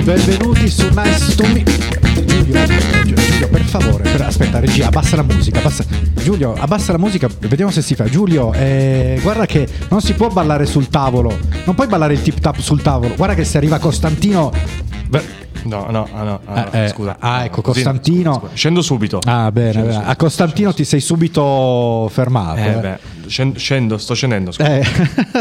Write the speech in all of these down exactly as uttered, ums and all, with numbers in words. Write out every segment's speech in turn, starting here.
benvenuti su Nice to Meet. Giulio, Giulio, per favore, per, aspetta, regia, abbassa la musica, abbassa, Giulio, abbassa la musica, vediamo se si fa. Giulio, eh, guarda che non si può ballare sul tavolo, non puoi ballare il tip tap sul tavolo, guarda che se arriva Costantino. Beh, No, no, no, no, no eh, scusa. Ah, ecco, Costantino. Scusa, scusa. Scendo subito. Ah, bene, scendo bene. subito. A Costantino ti sei subito fermato. Eh, eh. beh, scendo, scendo, sto scendendo. Scusa. Eh.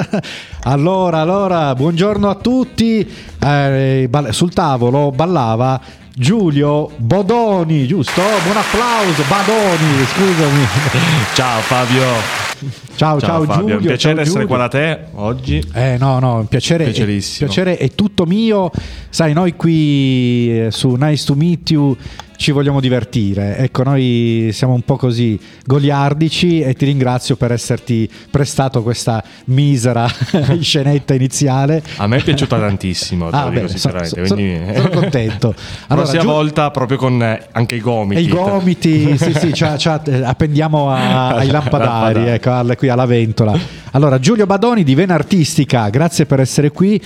allora, allora, buongiorno a tutti. Eh, ball- sul tavolo ballava Giulio Bodoni, giusto? Buon applauso, Badoni, scusami. Ciao Fabio. Ciao, ciao, ciao Fabio, Giulio. è un piacere ciao, essere Giulio. qua da te oggi. Eh no, no, un piacere, Piacerissimo. È, piacere è tutto mio. Sai, noi qui eh, su Nice to Meet You ci vogliamo divertire. Ecco, noi siamo un po' così goliardici e ti ringrazio per esserti prestato questa misera scenetta iniziale. A me è piaciuta tantissimo, te Ah, lo dico beh, sinceramente. so- so- quindi... sono contento. Allora, Prossima Giu- volta proprio con eh, anche i gomiti. E i gomiti, sì, sì, c'ha- c'ha- eh, appendiamo a- ai lampadari, Lampadari. ecco, alle- qui alla ventola. Allora, Giulio Badoni di Vena Artistica, grazie per essere qui.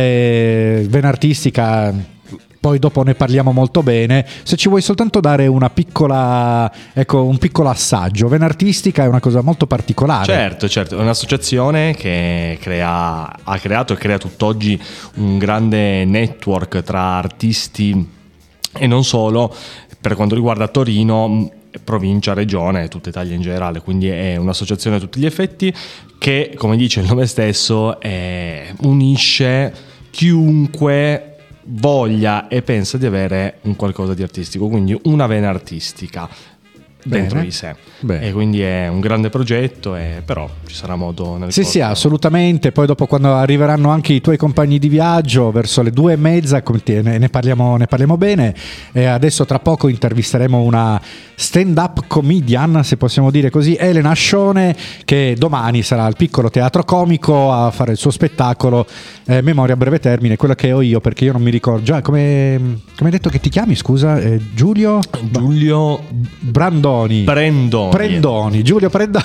Eh, Vena Artistica, poi dopo ne parliamo molto bene. Se ci vuoi soltanto dare una piccola, ecco, un piccolo assaggio. Vena Artistica è una cosa molto particolare. Certo, certo, è un'associazione che crea, ha creato e crea tutt'oggi un grande network tra artisti e non solo per quanto riguarda Torino, provincia, regione, tutta Italia in generale, quindi è un'associazione a tutti gli effetti che, come dice il nome stesso, eh, unisce chiunque voglia e pensa di avere un qualcosa di artistico, quindi una vena artistica dentro Bene. di sé. Bene. E quindi è un grande progetto, e però ci sarà modo nel Sì, corso. sì, assolutamente. Poi dopo, quando arriveranno anche i tuoi compagni di viaggio verso le due e mezza, come ti- ne, ne parliamo, ne parliamo bene. E adesso tra poco intervisteremo una stand-up comedian, se possiamo dire così, Elena Ascione, che domani sarà al Piccolo Teatro Comico a fare il suo spettacolo eh, Memoria a breve termine, quello che ho io, perché io non mi ricordo. Già, come, come hai detto che ti chiami, scusa? Eh, Giulio? Giulio Brandoni. Prendoni. Prendoni, Giulio Prendoni.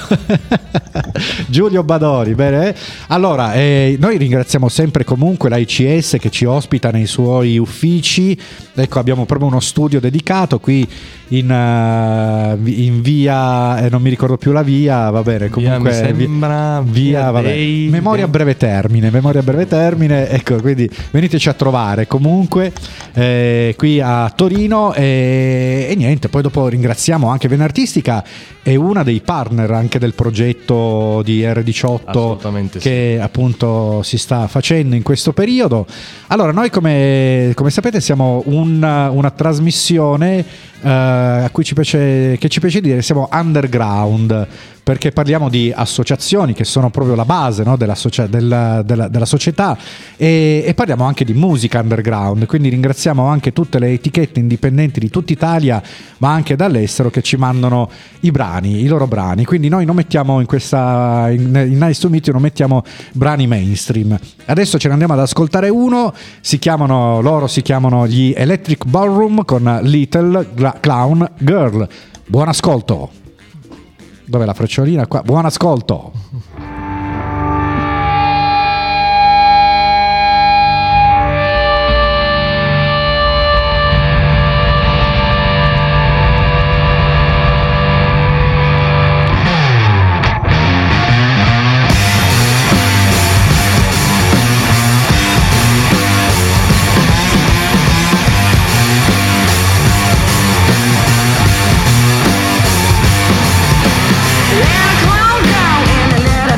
Giulio Badori, bene. Allora, eh, noi ringraziamo sempre comunque l'A I C S che ci ospita nei suoi uffici. Ecco, abbiamo proprio uno studio dedicato qui in, uh, in via, eh, non mi ricordo più la via, va bene, comunque Via, mi sembra via, via vabbè, dei- memoria a breve termine, memoria a breve termine, ecco, quindi veniteci a trovare comunque eh, qui a Torino e, e niente, poi dopo ringraziamo anche Vena Artistica, è una dei partner anche del progetto di R diciotto Assolutamente sì. che appunto si sta facendo in questo periodo. Allora, noi come, come sapete siamo una, una trasmissione eh, a cui ci piace, che ci piace dire siamo underground, perché parliamo di associazioni che sono proprio la base, no, della, socia- della, della, della società e, e parliamo anche di musica underground, quindi ringraziamo anche tutte le etichette indipendenti di tutta Italia ma anche dall'estero che ci mandano i brani, i loro brani, quindi noi non mettiamo in questa in, in Nice to Meet You non mettiamo brani mainstream. Adesso ce ne andiamo ad ascoltare uno, si chiamano loro si chiamano gli Electric Ballroom con Little Gla- Clown Girl. Buon ascolto. Dov'è la frecciolina qua? Buon ascolto. Little clown girl in a little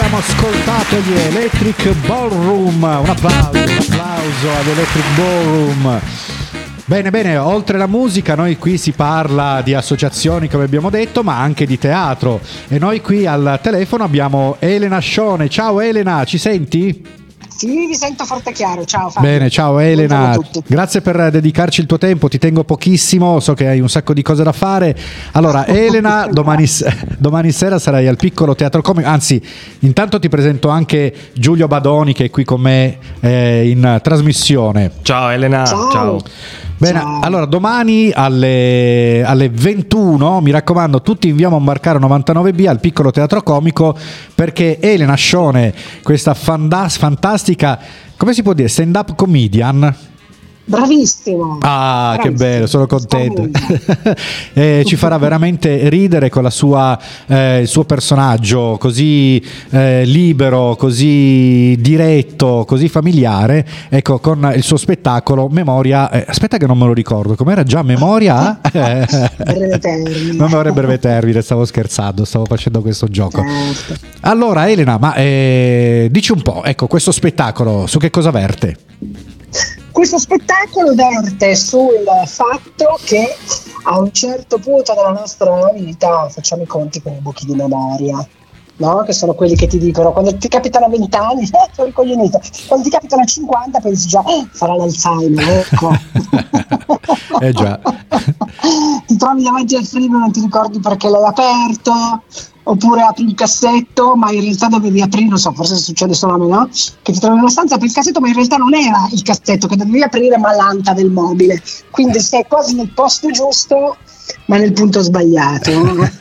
Abbiamo ascoltato gli Electric Ballroom, un applauso, un applauso ad Electric Ballroom. Bene, bene, oltre la musica noi qui si parla di associazioni come abbiamo detto, ma anche di teatro, e noi qui al telefono abbiamo Elena Scione. Ciao Elena, ci senti? Sì, vi sento forte e chiaro, ciao Fabio. Bene, ciao Elena, grazie per dedicarci il tuo tempo, ti tengo pochissimo, so che hai un sacco di cose da fare. Allora Elena, domani, domani sera sarai al Piccolo Teatro Comico, anzi intanto ti presento anche Giulio Badoni che è qui con me eh, in trasmissione. Ciao Elena, ciao, ciao. Bene, ciao. Allora domani alle, alle ventuno, mi raccomando, tutti in via Monbarcaro novantanove B al Piccolo Teatro Comico, perché Elena Scione, questa fandas- fantastica, come si può dire, stand-up comedian. Bravissimo. Ah, Bravissimo. Che bello, sono contento. eh, ci farà veramente ridere con la sua, eh, il suo personaggio così eh, libero, così diretto, così familiare. Ecco, con il suo spettacolo Memoria. Eh, aspetta, che non me lo ricordo. Com'era già Memoria? Breve termine. Memoria breve termine. Stavo scherzando, stavo facendo questo gioco. Certo. Allora, Elena, ma eh, dici un po', ecco, questo spettacolo su che cosa verte? Questo spettacolo verte sul fatto che a un certo punto della nostra vita facciamo i conti con i buchi di memoria, no? Che sono quelli che ti dicono quando ti capitano a venti anni, eh, sono ricoglionito, quando ti capitano a cinquanta pensi già, eh, sarà l'Alzheimer, ecco. Eh già. Ti trovi davanti al frigo e non ti ricordi perché l'hai aperto, oppure apri il cassetto ma in realtà dovevi aprire, non so, forse succede solo a me, no? Che ti trovi in una stanza, apri il cassetto ma in realtà non era il cassetto che dovevi aprire ma l'anta del mobile, quindi sei quasi nel posto giusto ma nel punto sbagliato.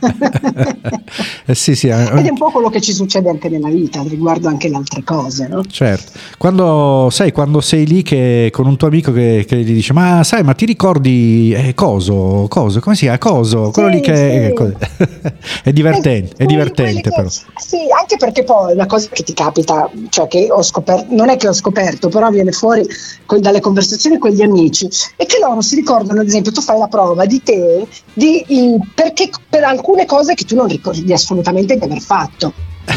eh sì, sì, eh. Ed è un po' quello che ci succede anche nella vita riguardo anche le altre cose, no? Certo, quando sai, quando sei lì che con un tuo amico che, che gli dice ma sai, ma ti ricordi eh, coso, coso, come si chiama, coso, quello sì, lì che sì. è, è divertente, è divertente però. Sì, anche perché poi una cosa che ti capita, cioè che ho scoperto, non è che ho scoperto, però viene fuori con, dalle conversazioni con gli amici, è che loro si ricordano, ad esempio, tu fai la prova di te, di in, perché per alcune cose che tu non ricordi assolutamente di aver fatto.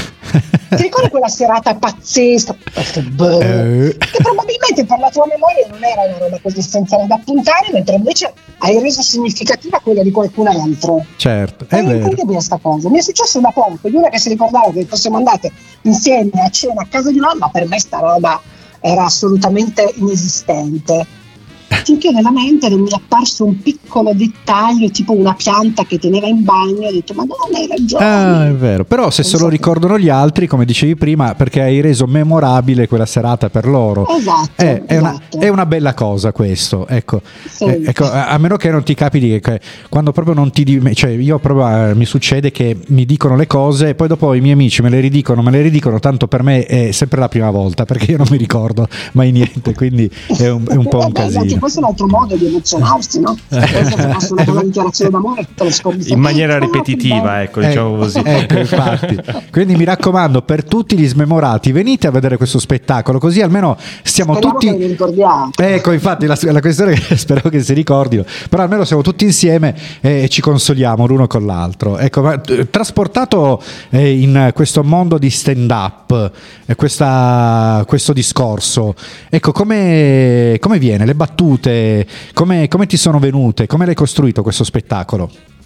Ti ricordi quella serata pazzesca che probabilmente per la tua memoria non era una roba così essenziale da appuntare, mentre invece hai reso significativa quella di qualcun altro. Certo, è, è vero. Incredibile sta cosa. Mi è successo da poco di una che si ricordava che fossimo andate insieme a cena a casa di mamma, per me sta roba era assolutamente inesistente. Finché nella mente non mi è apparso un piccolo dettaglio, tipo una pianta che teneva in bagno, ho detto Madonna, hai ragione. Ah, è vero, però se se lo ricordano gli altri, come dicevi prima, perché hai reso memorabile quella serata per loro. Esatto, è, è, esatto. Una, è una bella cosa questo, ecco. Sì. Eh, ecco, a, a meno che non ti capiti che quando proprio non ti cioè io proprio eh, mi succede che mi dicono le cose e poi dopo i miei amici me le ridicono, me le ridicono, tanto per me è sempre la prima volta, perché io non mi ricordo mai niente, quindi è un, è un po' un Beh, casino. Questo è un altro modo di emozionarsi, no? Penso che una dichiarazione d'amore te lo scordi in maniera ripetitiva, ecco, diciamo così. Ecco, infatti. Quindi mi raccomando, per tutti gli smemorati, venite a vedere questo spettacolo, così almeno stiamo Speriamo tutti. Che vi ricordiamo. Ecco, infatti, la, la questione è che spero che si ricordino, però almeno siamo tutti insieme e ci consoliamo l'uno con l'altro. Ecco, ma, trasportato eh, in questo mondo di stand-up, eh, questa, questo discorso, ecco, come, come viene? Le battute, come, come ti sono venute? Come l'hai costruito questo spettacolo?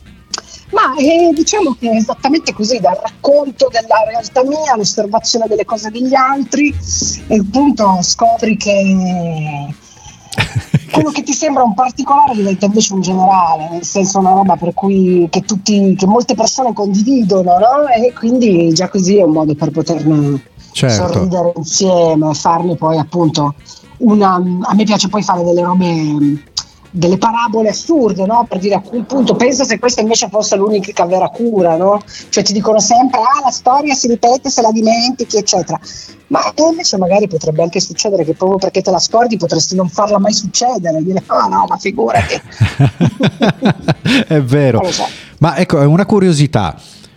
Ma eh, diciamo che è esattamente così, dal racconto della realtà mia, l'osservazione delle cose degli altri, e appunto scopri che quello che ti sembra un particolare diventa invece un generale, nel senso una roba per cui che tutti, che molte persone condividono, no? E quindi già così è un modo per poterne certo. sorridere insieme, farne poi appunto una, a me piace poi fare delle robe, delle parabole assurde, no? Per dire a quel punto pensa se questa invece fosse l'unica vera cura, no? Cioè ti dicono sempre ah la storia si ripete se la dimentichi eccetera, ma invece magari potrebbe anche succedere che proprio perché te la scordi potresti non farla mai succedere, dire oh no ma figurati. È vero, so. Ma ecco, è una curiosità.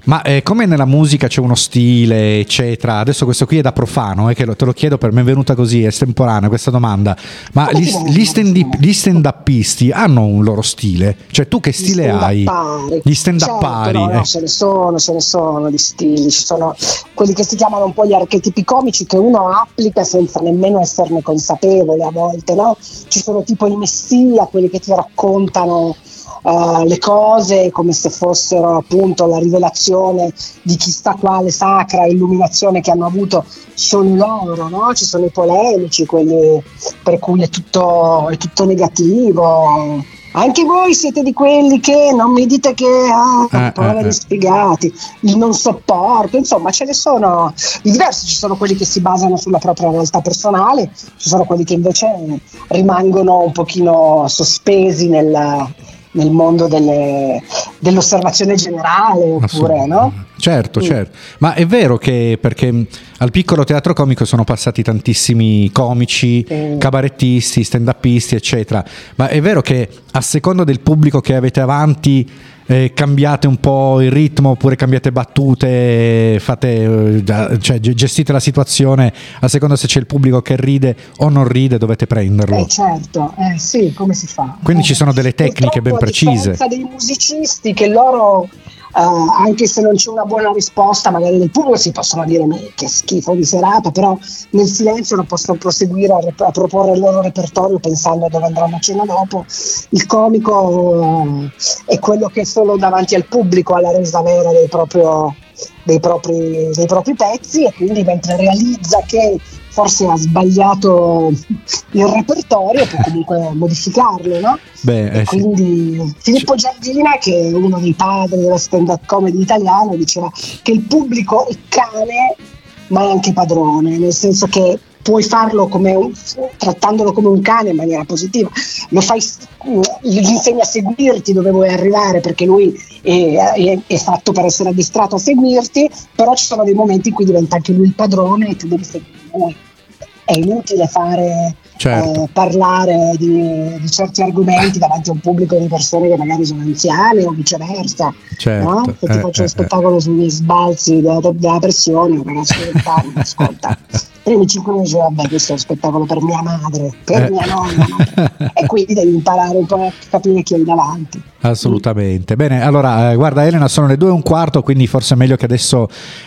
Ma eh, come nella musica c'è uno stile, eccetera, adesso questo qui è da profano, eh, che lo, te lo chiedo per me è venuta così, è estemporanea questa domanda, ma gli, gli, stand, gli stand-upisti hanno un loro stile? Cioè tu che stile gli hai? Gli stand-uppari? Certo, no, no, eh. ce ne sono, ce ne sono di stili, ci sono quelli che si chiamano un po' gli archetipi comici che uno applica senza nemmeno esserne consapevole a volte, no? Ci sono tipo i messia, quelli che ti raccontano Uh, le cose come se fossero appunto la rivelazione di chissà quale sacra illuminazione che hanno avuto solo loro, no? Ci sono i polemici, quelli per cui è tutto, è tutto negativo. Anche voi siete di quelli che non mi dite che ah, eh, poveri eh, sfigati, il non sopporto, insomma ce ne sono di diversi, ci sono quelli che si basano sulla propria realtà personale, ci sono quelli che invece rimangono un pochino sospesi nel nel mondo delle, dell'osservazione generale, oppure no? Certo, mm. certo, ma è vero che perché al Piccolo Teatro Comico sono passati tantissimi comici, mm. cabarettisti, stand-upisti, eccetera, ma è vero che a seconda del pubblico che avete avanti eh, cambiate un po' il ritmo oppure cambiate battute, fate, cioè, gestite la situazione a seconda se c'è il pubblico che ride o non ride, dovete prenderlo. Eh certo, eh, sì, come si fa? Quindi eh. ci sono delle tecniche ben precise. A differenza dei musicisti che loro Uh, anche se non c'è una buona risposta magari del pubblico si possono dire che schifo di serata, però nel silenzio non possono proseguire a, rep- a proporre il loro repertorio pensando a dove andranno a cena dopo. Il comico uh, è quello che solo davanti al pubblico ha la resa vera del proprio, dei, propri, dei propri pezzi, e quindi mentre realizza che forse ha sbagliato il repertorio può comunque modificarlo, no? Beh, e eh, quindi sì. Filippo Giardina, che è uno dei padri della stand-up comedy italiano, diceva che il pubblico è cane ma è anche padrone, nel senso che puoi farlo come un, trattandolo come un cane in maniera positiva, lo fai, gli insegni a seguirti dove vuoi arrivare perché lui è, è, è fatto per essere addestrato a seguirti, però ci sono dei momenti in cui diventa anche lui il padrone e tu devi seguire lui. È inutile fare certo. eh, parlare di, di certi argomenti davanti a un pubblico di persone che magari sono anziane o viceversa, certo. no? Se ti eh, faccio eh, lo spettacolo eh. sugli sbalzi della, della pressione, un ragazzo di venti anni ascolta primi cinque minuti, vabbè, questo è un spettacolo per mia madre, per eh. mia nonna, no? E quindi devi imparare un po' a capire chi hai davanti. Assolutamente. Bene, allora eh, guarda Elena, sono le due e un quarto, quindi forse è meglio che adesso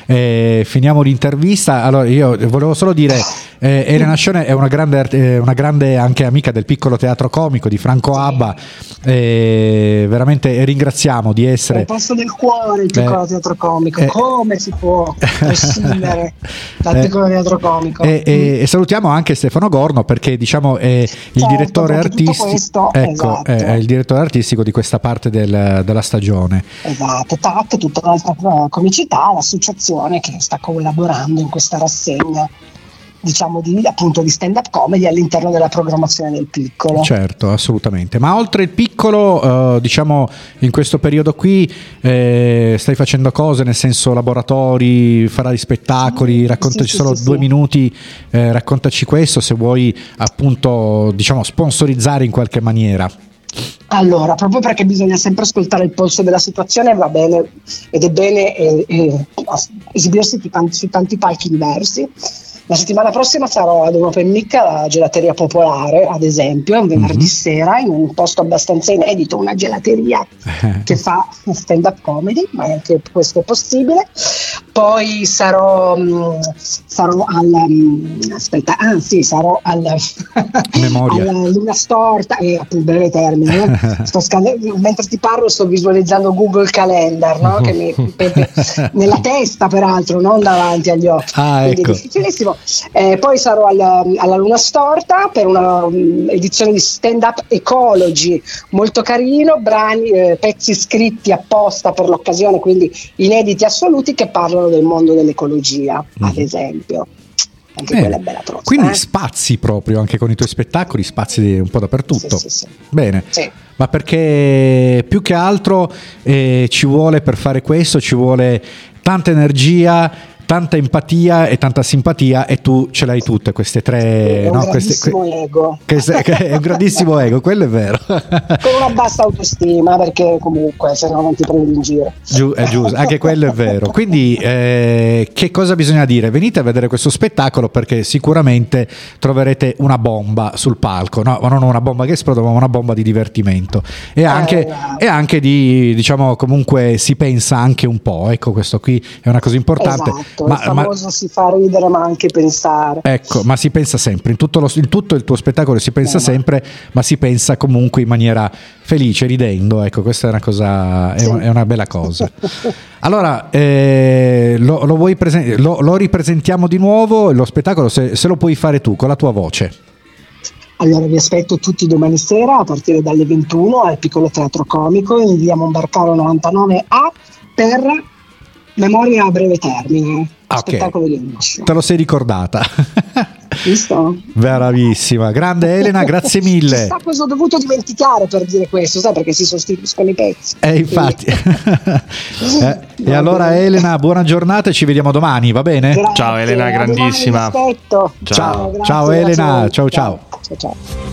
eh, finiamo l'intervista. Allora io volevo solo dire eh, Elena Scione è una grande, eh, una grande anche amica del Piccolo Teatro Comico di Franco Abba, eh, veramente ringraziamo di essere al posto del cuore il Piccolo eh, Teatro Comico, eh, come si può prescindere dal eh, Piccolo Teatro Comico. E, e, e salutiamo anche Stefano Gorno perché diciamo è il certo, direttore artistico questo, ecco, esatto. è, è il direttore artistico di questa parte del, della stagione. Esatto, T A C, tutta un'altra comicità, l'associazione che sta collaborando in questa rassegna, diciamo di, appunto di stand-up comedy all'interno della programmazione del Piccolo. Certo, assolutamente. Ma oltre il Piccolo, eh, diciamo in questo periodo qui eh, stai facendo cose, nel senso laboratori, farai spettacoli, raccontaci sì, solo sì, due sì. minuti, eh, raccontaci questo se vuoi appunto diciamo sponsorizzare in qualche maniera. Allora, proprio perché bisogna sempre ascoltare il polso della situazione, va bene ed è bene eh, eh, esibirsi su tanti, su tanti palchi diversi. La settimana prossima sarò ad un open mic alla Gelateria Popolare, ad esempio, un venerdì mm-hmm. sera, in un posto abbastanza inedito, una gelateria che fa stand-up comedy, ma anche questo è possibile. Poi sarò, mh, sarò al mh, aspetta, ah sì, sarò al Memoria. alla Luna Storta, e eh, a più breve termine, eh. sto scand- mentre ti parlo sto visualizzando Google Calendar, no? Che mi pe- nella testa peraltro, non davanti agli occhi. Ah, quindi ecco. è difficilissimo. Eh, poi sarò alla, alla Luna Storta per una um, edizione di stand-up ecology molto carino, brani, eh, pezzi scritti apposta per l'occasione, quindi inediti assoluti, che parlano del mondo dell'ecologia, mm. ad esempio. Anche eh, quella è bella tosta, quindi eh? spazi proprio anche con i tuoi spettacoli, spazi un po' dappertutto. Sì, sì, sì. Bene, sì. Ma perché più che altro eh, ci vuole, per fare questo ci vuole tanta energia, tanta empatia e tanta simpatia, e tu ce l'hai tutte queste tre. È un no? grandissimo queste, ego. Che, che è un grandissimo ego, quello è vero. Con una bassa autostima, perché comunque se no non ti prendi in giro. Giù, è giusto, anche quello è vero. Quindi eh, che cosa bisogna dire? Venite a vedere questo spettacolo, perché sicuramente troverete una bomba sul palco, no, ma non una bomba che esplode, ma una bomba di divertimento e anche, Eh, e anche di, diciamo, comunque si pensa anche un po', ecco, questo qui è una cosa importante. Esatto, ma, il famoso ma, si fa ridere ma anche pensare. ecco, ma si pensa sempre, in tutto, lo, in tutto il tuo spettacolo si pensa Eh, sempre, ma si pensa comunque in maniera felice, ridendo, ecco, questa è una cosa, è, Sì. è una bella cosa. Allora, eh, lo, lo, vuoi presen- lo, lo ripresentiamo di nuovo, lo spettacolo, se, se lo puoi fare tu, con la tua voce. Allora vi aspetto tutti domani sera a partire dalle ventuno al Piccolo Teatro Comico in via Monbarcaro novantanove A per Memoria a breve termine, Ah, ok. spettacolo di Amici. Te lo sei ricordata. Visto? Bravissima, grande Elena, grazie mille. Chissà cosa ho dovuto dimenticare per dire questo, sai, perché si sostituiscono i pezzi. Eh, infatti. eh, e allora Elena, buona giornata e ci vediamo domani, va bene? Grazie, Ciao, Elena, a domani, grandissima. vi aspetto. Ciao. grazie, Ciao, grazie Elena, a voi. ciao, ciao. Ciao, ciao.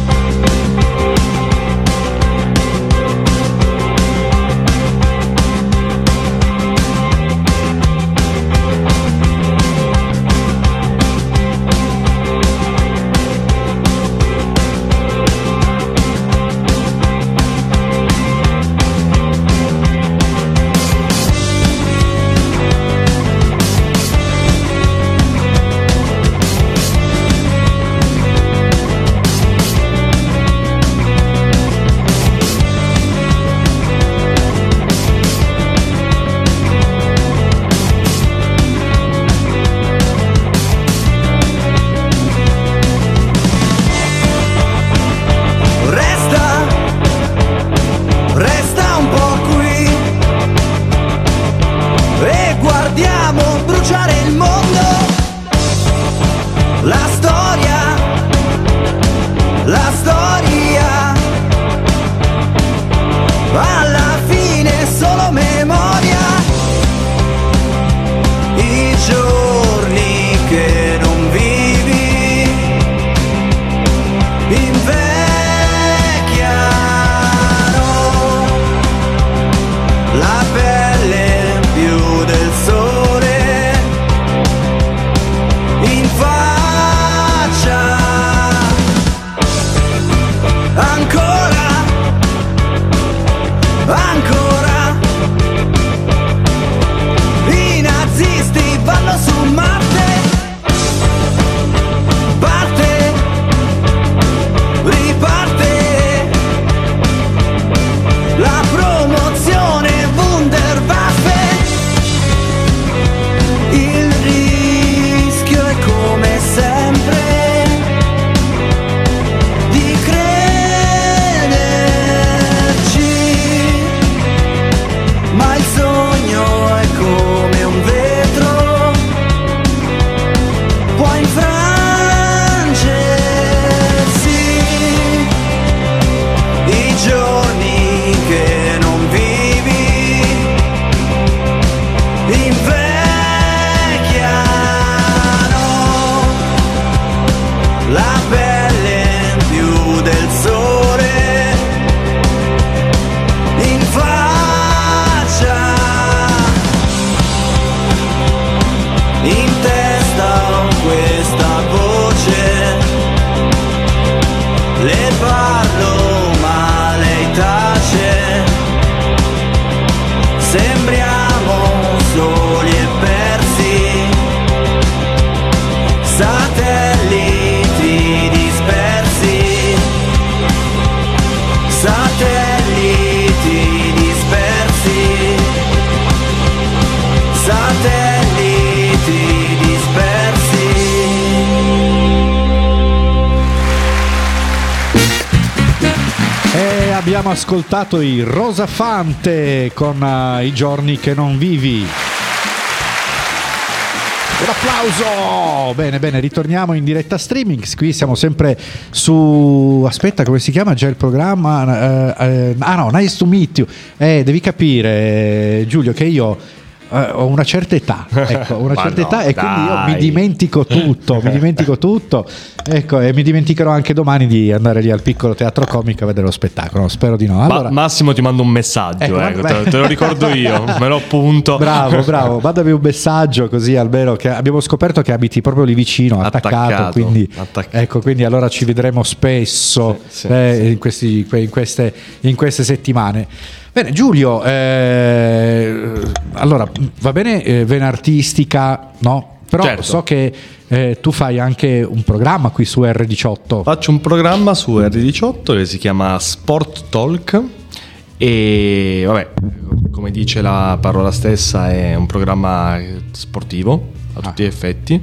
Abbiamo ascoltato i Rosa Fante con uh, I giorni che non vivi. Un applauso! Bene, bene, ritorniamo in diretta streaming. Qui siamo sempre su. Aspetta, come si chiama già il programma? Uh, uh, ah no, Nice to Meet You. Eh, devi capire, Giulio, che io Uh, ho una certa età, ecco, una certa no, età e dai. quindi io mi dimentico tutto, mi dimentico tutto, ecco, e mi dimenticherò anche domani di andare lì al piccolo teatro comico a vedere lo spettacolo, spero di no. Allora, Ma, Massimo ti mando un messaggio, ecco, ecco, beh, te, te lo ricordo io, me lo appunto. Bravo, bravo, mandami un messaggio così almeno, che abbiamo scoperto che abiti proprio lì vicino, attaccato, Attaccato, quindi attaccato. ecco, quindi allora ci vedremo spesso Sì, sì, eh, sì. In, questi, in, queste, in queste settimane. Bene, Giulio, eh, allora va bene, eh, vena artistica, no? Però Certo. so che eh, tu fai anche un programma qui su erre diciotto. Faccio un programma su erre diciotto che si chiama Sport Talk e vabbè, come dice la parola stessa, è un programma sportivo a tutti gli effetti,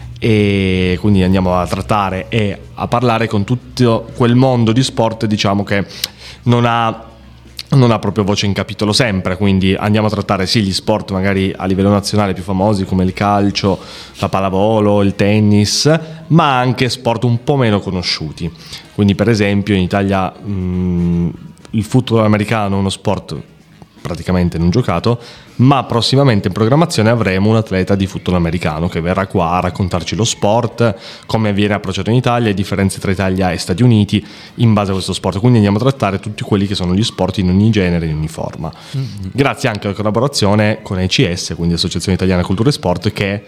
e quindi andiamo a trattare e a parlare con tutto quel mondo di sport, diciamo, che non ha non ha proprio voce in capitolo sempre, quindi andiamo a trattare sì gli sport magari a livello nazionale più famosi come il calcio, la pallavolo, il tennis, ma anche sport un po' meno conosciuti. Quindi per esempio in Italia mh, il football americano è uno sport praticamente non giocato, ma prossimamente in programmazione avremo un atleta di football americano che verrà qua a raccontarci lo sport, come viene approcciato in Italia, le differenze tra Italia e Stati Uniti in base a questo sport. Quindi andiamo a trattare tutti quelli che sono gli sport in ogni genere, in ogni forma. Mm-hmm. Grazie anche alla collaborazione con A C S, quindi Associazione Italiana Cultura e Sport, che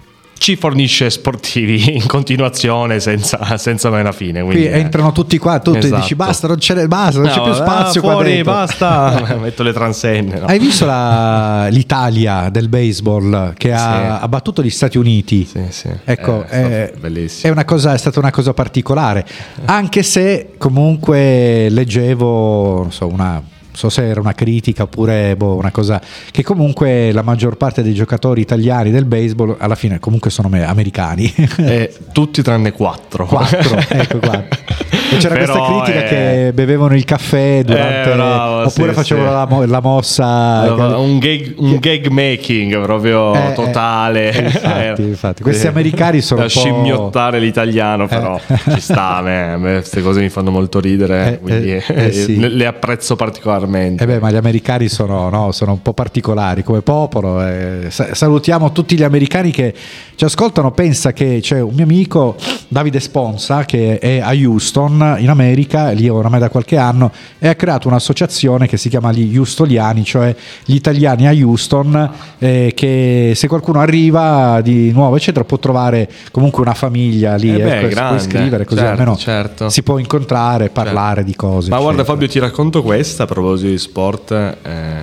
ci fornisce sportivi in continuazione senza, senza mai una fine. Quindi, qui entrano tutti qua, tu esatto. dici basta, non c'è, basta, non no, c'è più spazio ah, fuori, qua dentro. Basta, metto le transenne. No? Hai visto la, l'Italia del baseball che ha, sì. ha battuto gli Stati Uniti? Sì, sì. Ecco, eh, è, bellissimo. è, una cosa, è stata una cosa particolare, anche se comunque leggevo, non so, una... so se era una critica oppure boh, una cosa che comunque la maggior parte dei giocatori italiani del baseball alla fine comunque sono americani, eh, tutti tranne quattro quattro, ecco, quattro. E c'era Però questa critica è... che bevevano il caffè durante eh, bravo, oppure sì, facevano sì. La, la mossa, allora, un, gag, un gag making proprio eh, totale, eh, infatti, infatti. Questi americani sono da un po' scimmiottare l'italiano, però eh. ci sta, a me, a me queste cose mi fanno molto ridere, eh, quindi eh, eh, sì. le, le apprezzo particolarmente. Eh beh, ma gli americani sono, no, sono un po' particolari come popolo. Eh, salutiamo tutti gli americani che ci ascoltano. Pensa che c'è un mio amico, Davide Sponsa, che è a Houston in America, lì oramai da qualche anno, e ha creato un'associazione che si chiama gli Houstoniani, cioè gli italiani a Houston, eh, che se qualcuno arriva di nuovo eccetera può trovare comunque una famiglia lì, eh beh, ecco, si può iscrivere così certo, almeno certo. si può incontrare, parlare certo. di cose. Ma eccetera. guarda Fabio, ti racconto questa a proposito di sport. Eh,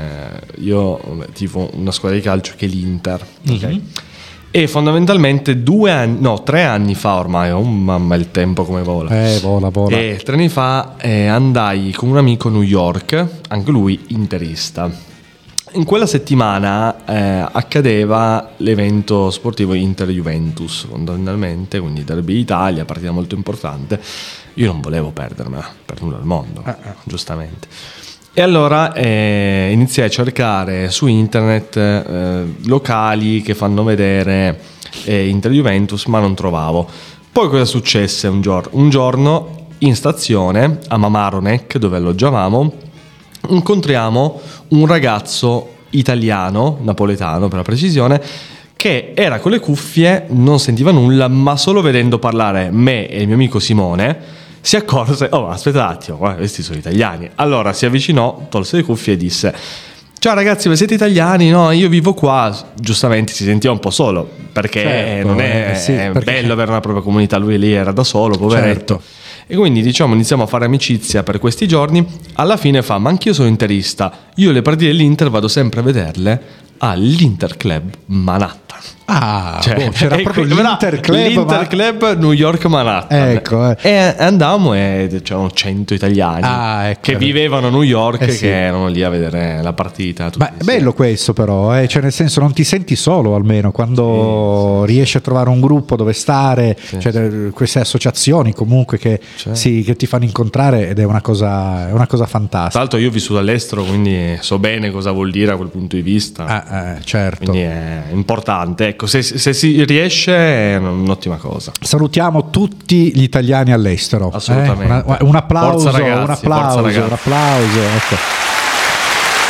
io tifo una squadra di calcio che è l'Inter, mm-hmm. okay? E fondamentalmente due anni, no, tre anni fa ormai, oh mamma il tempo come vola. Eh, vola, vola. E tre anni fa eh, andai con un amico a New York, anche lui interista. In quella settimana eh, accadeva l'evento sportivo Inter-Juventus, fondamentalmente, quindi Derby d'Italia, partita molto importante. Io non volevo perdermela per nulla al mondo, ah, ah. giustamente. E allora eh, iniziai a cercare su internet eh, locali che fanno vedere eh, Inter-Juventus, ma non trovavo. Poi cosa successe un giorno? Un giorno in stazione a Mamaroneck, dove alloggiavamo, incontriamo un ragazzo italiano, napoletano per la precisione, che era con le cuffie, non sentiva nulla, ma solo vedendo parlare me e il mio amico Simone si accorse, oh aspetta un attimo, guarda, questi sono italiani. Allora si avvicinò, tolse le cuffie e disse: ciao ragazzi, voi siete italiani? No, io vivo qua. Giustamente si sentiva un po' solo, perché certo, non è, eh, sì, è perché... bello avere una propria comunità. Lui lì era da solo, poveretto. Certo. E quindi diciamo iniziamo a fare amicizia per questi giorni. Alla fine fa: ma anch'io sono interista, io le partite dell'Inter vado sempre a vederle all'Inter Club Manhattan. Ah, cioè, boh, c'era proprio qui, l'Inter Club, l'Inter ma... Club New York Manhattan. Ecco, eh. E andavamo e c'erano cento italiani ah, ecco. che vivevano a New York, eh sì. che erano lì a vedere la partita. Ma è bello questo però, eh? Cioè nel senso non ti senti solo almeno quando sì, sì, riesci a trovare un gruppo dove stare, sì, cioè sì. queste associazioni comunque che, cioè. sì, che ti fanno incontrare, ed è una cosa, è una cosa fantastica. Tra l'altro io ho vissuto all'estero, quindi so bene cosa vuol dire a quel punto di vista. Ah, eh, certo. Quindi è importante, ecco, se, se si riesce è un'ottima cosa. Salutiamo tutti gli italiani all'estero. Assolutamente. Eh? Una, un applauso, forza ragazzi, un applauso, forza un applauso. Ecco.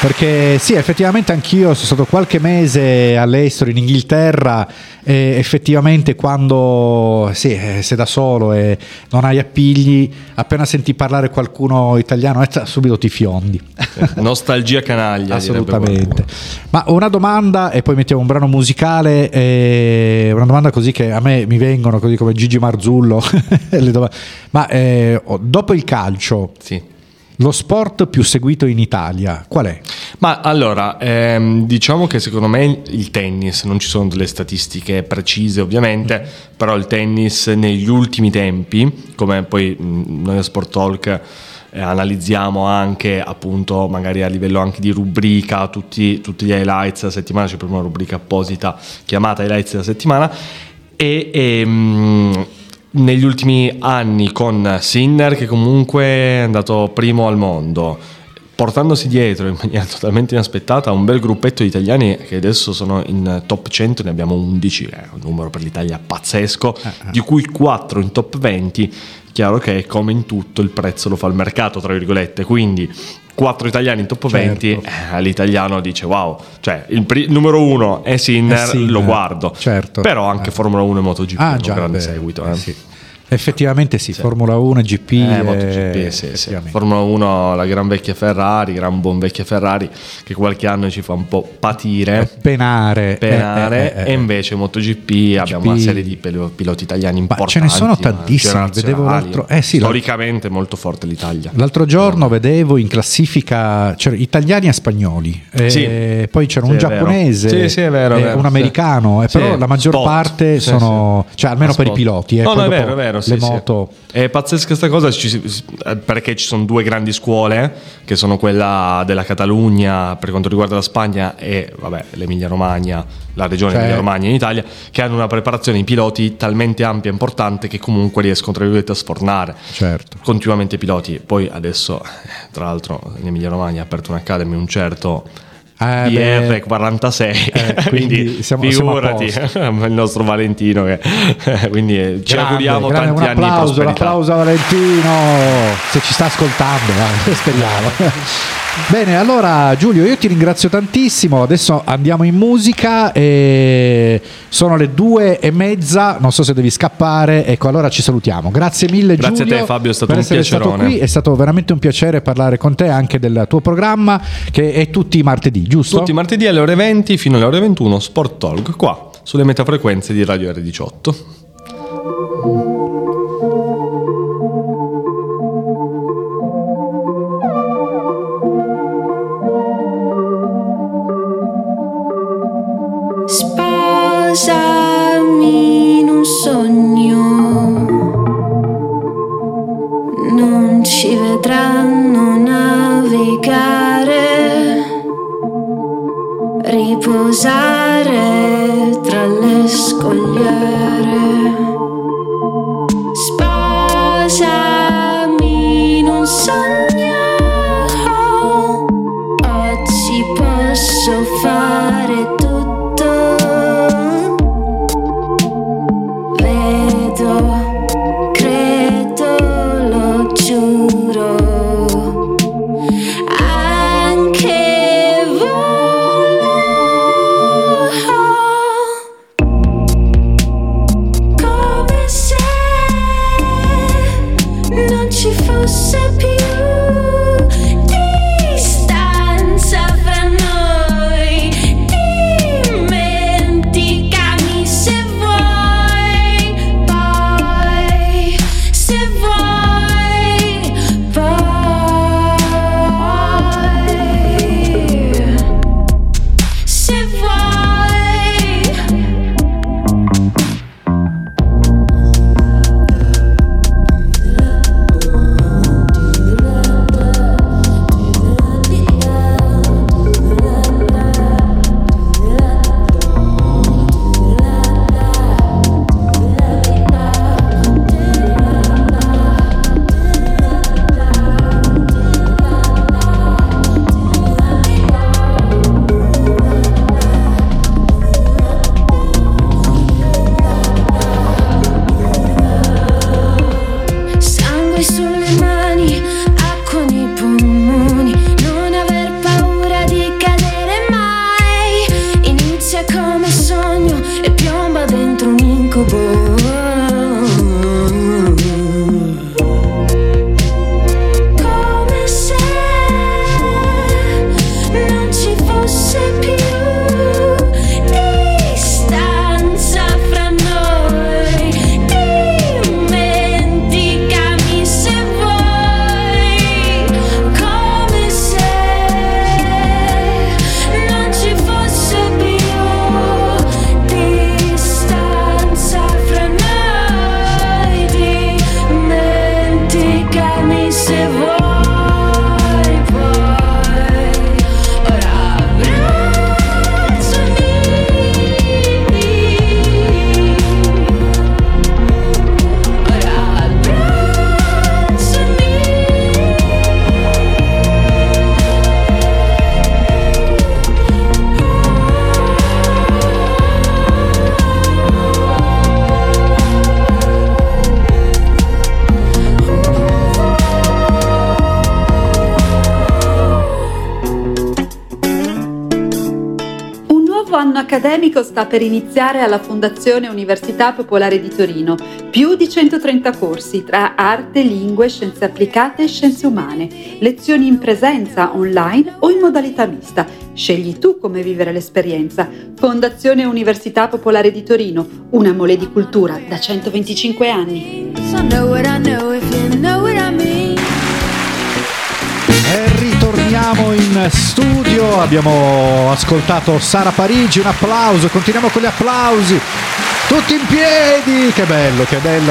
perché sì, effettivamente anch'io sono stato qualche mese all'estero in Inghilterra e effettivamente quando sì, eh, sei da solo e non hai appigli, appena senti parlare qualcuno italiano eh, subito ti fiondi. Nostalgia canaglia. Assolutamente. Ma una domanda e poi mettiamo un brano musicale, eh, una domanda così che a me mi vengono così come Gigi Marzullo. Le dom- ma eh, dopo il calcio, sì, lo sport più seguito in Italia qual è? Ma allora, ehm, diciamo che secondo me il tennis, non ci sono delle statistiche precise ovviamente, però il tennis negli ultimi tempi, come poi mh, noi a Sport Talk eh, analizziamo anche appunto magari a livello anche di rubrica tutti, tutti gli highlights della settimana, c'è proprio una rubrica apposita chiamata highlights della settimana e... e mh, negli ultimi anni con Sinner che comunque è andato primo al mondo, portandosi dietro in maniera totalmente inaspettata un bel gruppetto di italiani che adesso sono in top cento, ne abbiamo undici, è un numero per l'Italia pazzesco, di cui quattro in top venti. Chiaro che come in tutto il prezzo lo fa il mercato, tra virgolette, quindi quattro italiani in top venti, certo. eh, l'italiano dice wow, cioè il, pri- il numero uno è Sinner, è Sinner, lo guardo, certo. Però anche eh. Formula uno e MotoGP ah, hanno già, un grande beh, seguito. Eh. Sì. Effettivamente sì, sì, Formula uno, G P, eh, MotoGP, sì, sì. Formula uno, la gran vecchia Ferrari, gran buon vecchia Ferrari che qualche anno ci fa un po' patire, penare, penare eh, eh, eh, e invece MotoGP abbiamo una serie di piloti italiani importanti. Ma ce ne sono tantissimi, vedevo l'altro, eh, sì, storicamente molto forte l'Italia. L'altro giorno vedevo in classifica c'erano italiani e spagnoli, sì. e poi c'era sì, un giapponese, sì, sì, è vero, e vero, un americano, sì. e però sì. la maggior Spot. parte sì, sono, sì. cioè almeno A per spot. i piloti, eh, no, no, è vero, è le vero, sì, moto. Sì. È pazzesca questa cosa perché ci sono due grandi scuole che sono quella della Catalogna per quanto riguarda la Spagna e vabbè, l'Emilia Romagna, la regione cioè, Emilia Romagna in Italia, che hanno una preparazione di piloti talmente ampia e importante che comunque riescono tra virgolette a sfornare certo. continuamente i piloti. Poi adesso tra l'altro in Emilia Romagna ha aperto un'academy un certo Eh, B R quarantasei, eh, quindi, quindi siamo, figurati siamo il nostro Valentino che, quindi grande, ci auguriamo grande, tanti un applauso, anni di prosperità. Applauso a Valentino se ci sta ascoltando, eh, speriamo. Bene, allora Giulio, io ti ringrazio tantissimo, adesso andiamo in musica e sono le due e mezza, non so se devi scappare, ecco, allora ci salutiamo. Grazie mille Grazie Giulio, a te Fabio, è stato per un essere piacerone. stato qui, è stato veramente un piacere parlare con te anche del tuo programma che è tutti i martedì, giusto? Tutti i martedì alle ore venti fino alle ore ventuno, Sport Talk, qua sulle metafrequenze di Radio R diciotto. Sposami in un sogno, non ci vedranno navigare, riposare tra le scogliere. Sposami in un sogno, oggi posso fare tutto. Vedo, credo, lo giuro. Anno accademico sta per iniziare alla Fondazione Università Popolare di Torino. Più di centotrenta corsi tra arte, lingue, scienze applicate e scienze umane. Lezioni in presenza, online o in modalità mista. Scegli tu come vivere l'esperienza. Fondazione Università Popolare di Torino, una mole di cultura da centoventicinque anni. E ritorniamo in studio, abbiamo ascoltato Sara Parigi, un applauso, continuiamo con gli applausi, tutti in piedi, che bello, che bello,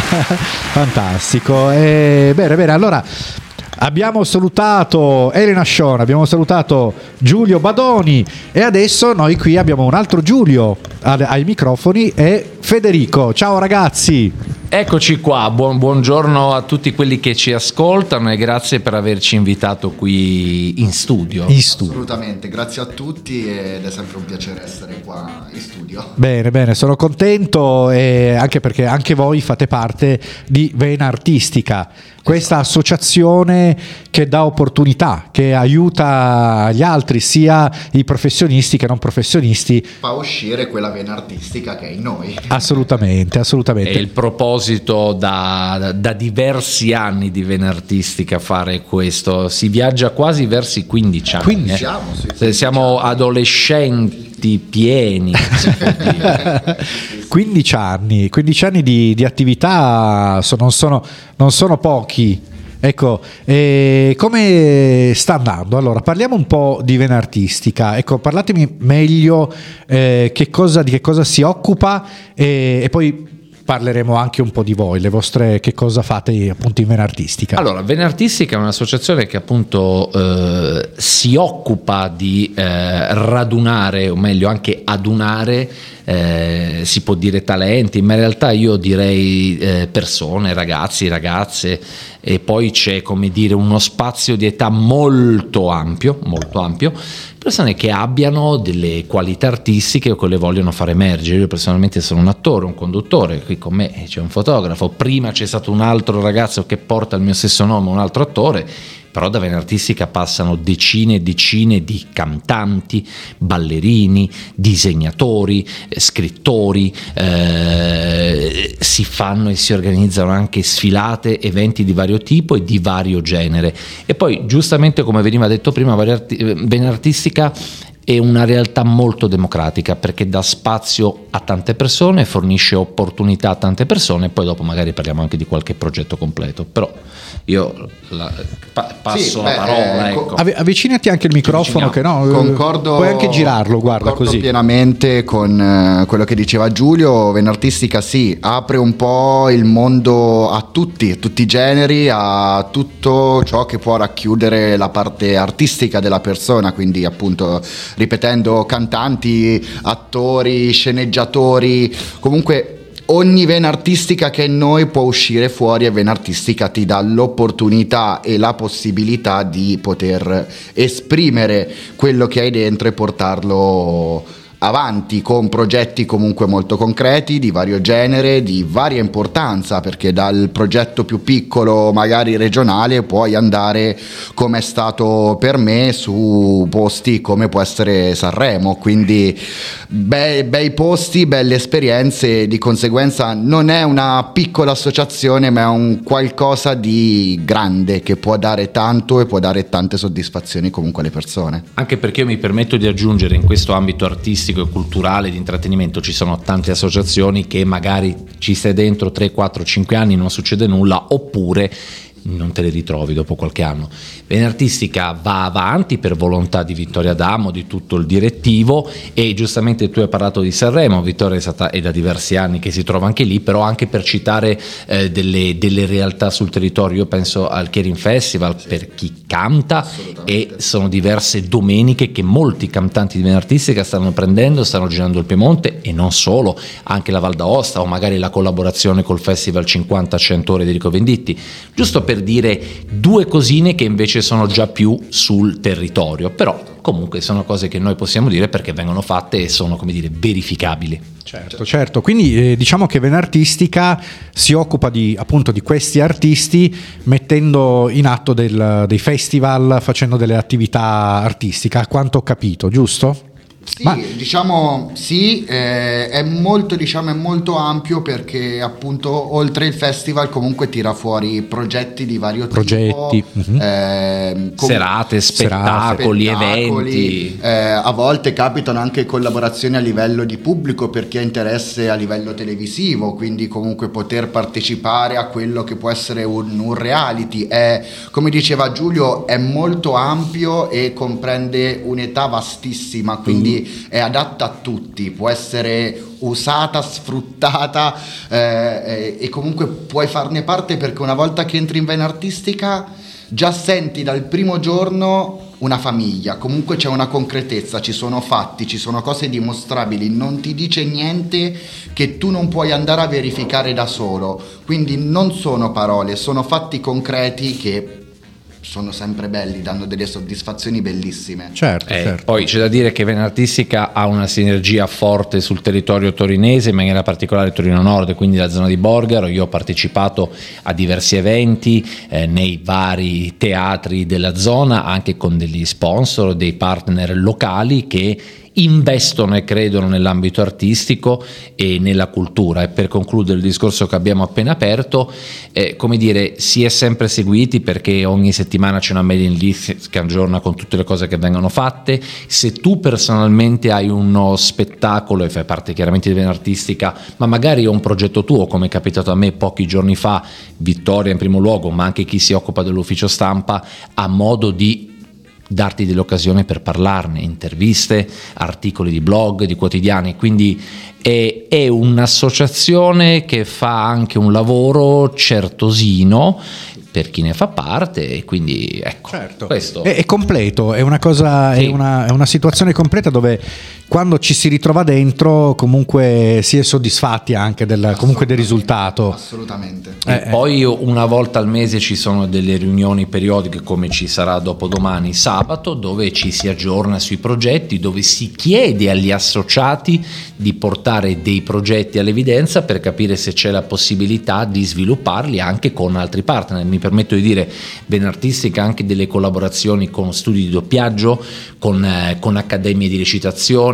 fantastico. E bene, bene, allora abbiamo salutato Elena Sciona, abbiamo salutato Giulio Badoni e adesso noi qui abbiamo un altro Giulio ai microfoni e Federico. Ciao ragazzi. Eccoci qua, buon, buongiorno a tutti quelli che ci ascoltano e grazie per averci invitato qui in studio. In studio. Assolutamente, grazie a tutti ed è sempre un piacere essere qua in studio. Bene, bene, sono contento e anche perché anche voi fate parte di Vena Artistica, questa associazione che dà opportunità, che aiuta gli altri, sia i professionisti che non professionisti. Fa uscire quella vena artistica che è in noi. Assolutamente, assolutamente. È il proposito da, da diversi anni di Vena Artistica fare questo. Si viaggia quasi verso i quindici anni. quindici eh. Siamo, sì, sì, Siamo diciamo. adolescenti pieni. quindici anni, quindici anni di, di attività sono, non, sono, non sono pochi. Ecco, eh, come sta andando? Allora, parliamo un po' di Vena Artistica. Ecco, parlatemi meglio eh, che cosa, di che cosa si occupa e, e poi parleremo anche un po' di voi, le vostre, che cosa fate appunto in Vena Artistica. Allora, Vena Artistica è un'associazione che appunto eh, si occupa di eh, radunare, o meglio anche adunare, eh, si può dire talenti, ma in realtà io direi eh, persone, ragazzi, ragazze, e poi c'è, come dire, uno spazio di età molto ampio, molto ampio, persone che abbiano delle qualità artistiche o che le vogliono far emergere. Io personalmente sono un attore, un conduttore, qui con me c'è un fotografo, prima c'è stato un altro ragazzo che porta il mio stesso nome, un altro attore, però da Vena Artistica passano decine e decine di cantanti, ballerini, disegnatori, eh, scrittori, eh, si fanno e si organizzano anche sfilate, eventi di vario tipo e di vario genere. E poi, giustamente come veniva detto prima, Vena Artistica è una realtà molto democratica perché dà spazio a tante persone, fornisce opportunità a tante persone e poi dopo magari parliamo anche di qualche progetto completo, però io la, pa, passo sì, la beh, parola. eh, ecco. Ave- avvicinati anche il microfono, che no, Concordo, puoi anche girarlo, guarda, concordo così. pienamente con eh, quello che diceva Giulio. Vena Artistica sì, apre un po' il mondo a tutti, a tutti i generi, a tutto ciò che può racchiudere la parte artistica della persona, quindi appunto ripetendo cantanti, attori, sceneggiatori, comunque ogni vena artistica che in noi può uscire fuori, e Vena Artistica ti dà l'opportunità e la possibilità di poter esprimere quello che hai dentro e portarlo avanti con progetti comunque molto concreti, di vario genere, di varia importanza, perché dal progetto più piccolo magari regionale puoi andare, come è stato per me, su posti come può essere Sanremo, quindi bei, bei posti, belle esperienze. Di conseguenza non è una piccola associazione, ma è un qualcosa di grande che può dare tanto e può dare tante soddisfazioni comunque alle persone. Anche perché io mi permetto di aggiungere, in questo ambito artistico e culturale di intrattenimento ci sono tante associazioni che magari ci stai dentro tre, quattro, cinque anni, non succede nulla, oppure non te le ritrovi dopo qualche anno. Venartistica va avanti per volontà di Vittoria D'Amo, di tutto il direttivo, e giustamente tu hai parlato di Sanremo. Vittoria è stata, è da diversi anni che si trova anche lì, però anche per citare eh, delle, delle realtà sul territorio, io penso al Chirin Festival per chi canta, e sono diverse domeniche che molti cantanti di Venartistica stanno prendendo, stanno girando il Piemonte e non solo, anche la Val d'Aosta, o magari la collaborazione col Festival cinquanta cento ore di Enrico Venditti, giusto per dire due cosine che invece sono già più sul territorio, però comunque sono cose che noi possiamo dire perché vengono fatte e sono, come dire, verificabili. Certo, certo. Quindi eh, diciamo che Venartistica si occupa di, appunto, di questi artisti, mettendo in atto del, dei festival, facendo delle attività artistiche, a quanto ho capito, giusto? Sì, Ma... diciamo sì, eh, è molto, diciamo, è molto ampio, perché appunto oltre il festival comunque tira fuori progetti di vario progetti. tipo, uh-huh. eh, com- serate, spettacoli, spettacoli, eventi. Eh, a volte capitano anche collaborazioni a livello di pubblico per chi ha interesse a livello televisivo, quindi comunque poter partecipare a quello che può essere un, un reality. È, come diceva Giulio, è molto ampio e comprende un'età vastissima, quindi è adatta a tutti, può essere usata, sfruttata, eh, e comunque puoi farne parte, perché una volta che entri in Venartistica già senti dal primo giorno una famiglia, comunque c'è una concretezza, ci sono fatti, ci sono cose dimostrabili, non ti dice niente che tu non puoi andare a verificare da solo, quindi non sono parole, sono fatti concreti che sono sempre belli, danno delle soddisfazioni bellissime. Certo, Eh, certo. Poi c'è da dire che Venartistica ha una sinergia forte sul territorio torinese, in maniera particolare Torino Nord, quindi la zona di Borgaro. Io ho partecipato a diversi eventi eh, nei vari teatri della zona, anche con degli sponsor, dei partner locali che investono e credono nell'ambito artistico e nella cultura. E per concludere il discorso che abbiamo appena aperto, eh, come dire, si è sempre seguiti, perché ogni settimana c'è una mailing list che aggiorna con tutte le cose che vengono fatte. Se tu personalmente hai uno spettacolo e fai parte chiaramente di Venartistica, ma magari è un progetto tuo, come è capitato a me pochi giorni fa, Vittoria in primo luogo, ma anche chi si occupa dell'ufficio stampa, ha modo di darti dell'occasione per parlarne, interviste, articoli di blog, di quotidiani, quindi è, è un'associazione che fa anche un lavoro certosino per chi ne fa parte, e quindi ecco, certo. questo è, è completo, è una cosa, sì. è, una, è una situazione completa dove quando ci si ritrova dentro comunque si è soddisfatti anche del, comunque del risultato. Assolutamente. E Eh, poi una volta al mese ci sono delle riunioni periodiche, come ci sarà dopodomani sabato, dove ci si aggiorna sui progetti, dove si chiede agli associati di portare dei progetti all'evidenza per capire se c'è la possibilità di svilupparli anche con altri partner. Mi permetto di dire, Venartistica ha anche delle collaborazioni con studi di doppiaggio, con, eh, con accademie di recitazione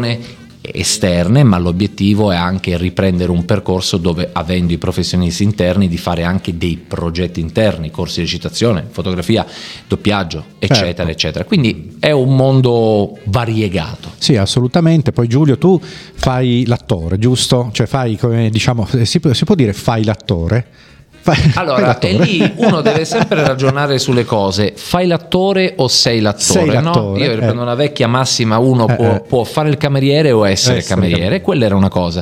esterne, ma l'obiettivo è anche riprendere un percorso dove, avendo i professionisti interni, di fare anche dei progetti interni, corsi di recitazione, fotografia, doppiaggio, eccetera, certo. eccetera. Quindi è un mondo variegato. Sì, assolutamente. Poi Giulio, tu fai l'attore, giusto? Cioè fai, come diciamo, si può, si può dire fai l'attore? Fai, Allora, fai e l'attore. lì uno deve sempre ragionare sulle cose: fai l'attore o sei l'attore? Sei l'attore, no? Io eh. riprendo una vecchia massima: uno Eh, può, eh. può fare il cameriere o essere, Essere cameriere. cameriere. Quella era una cosa.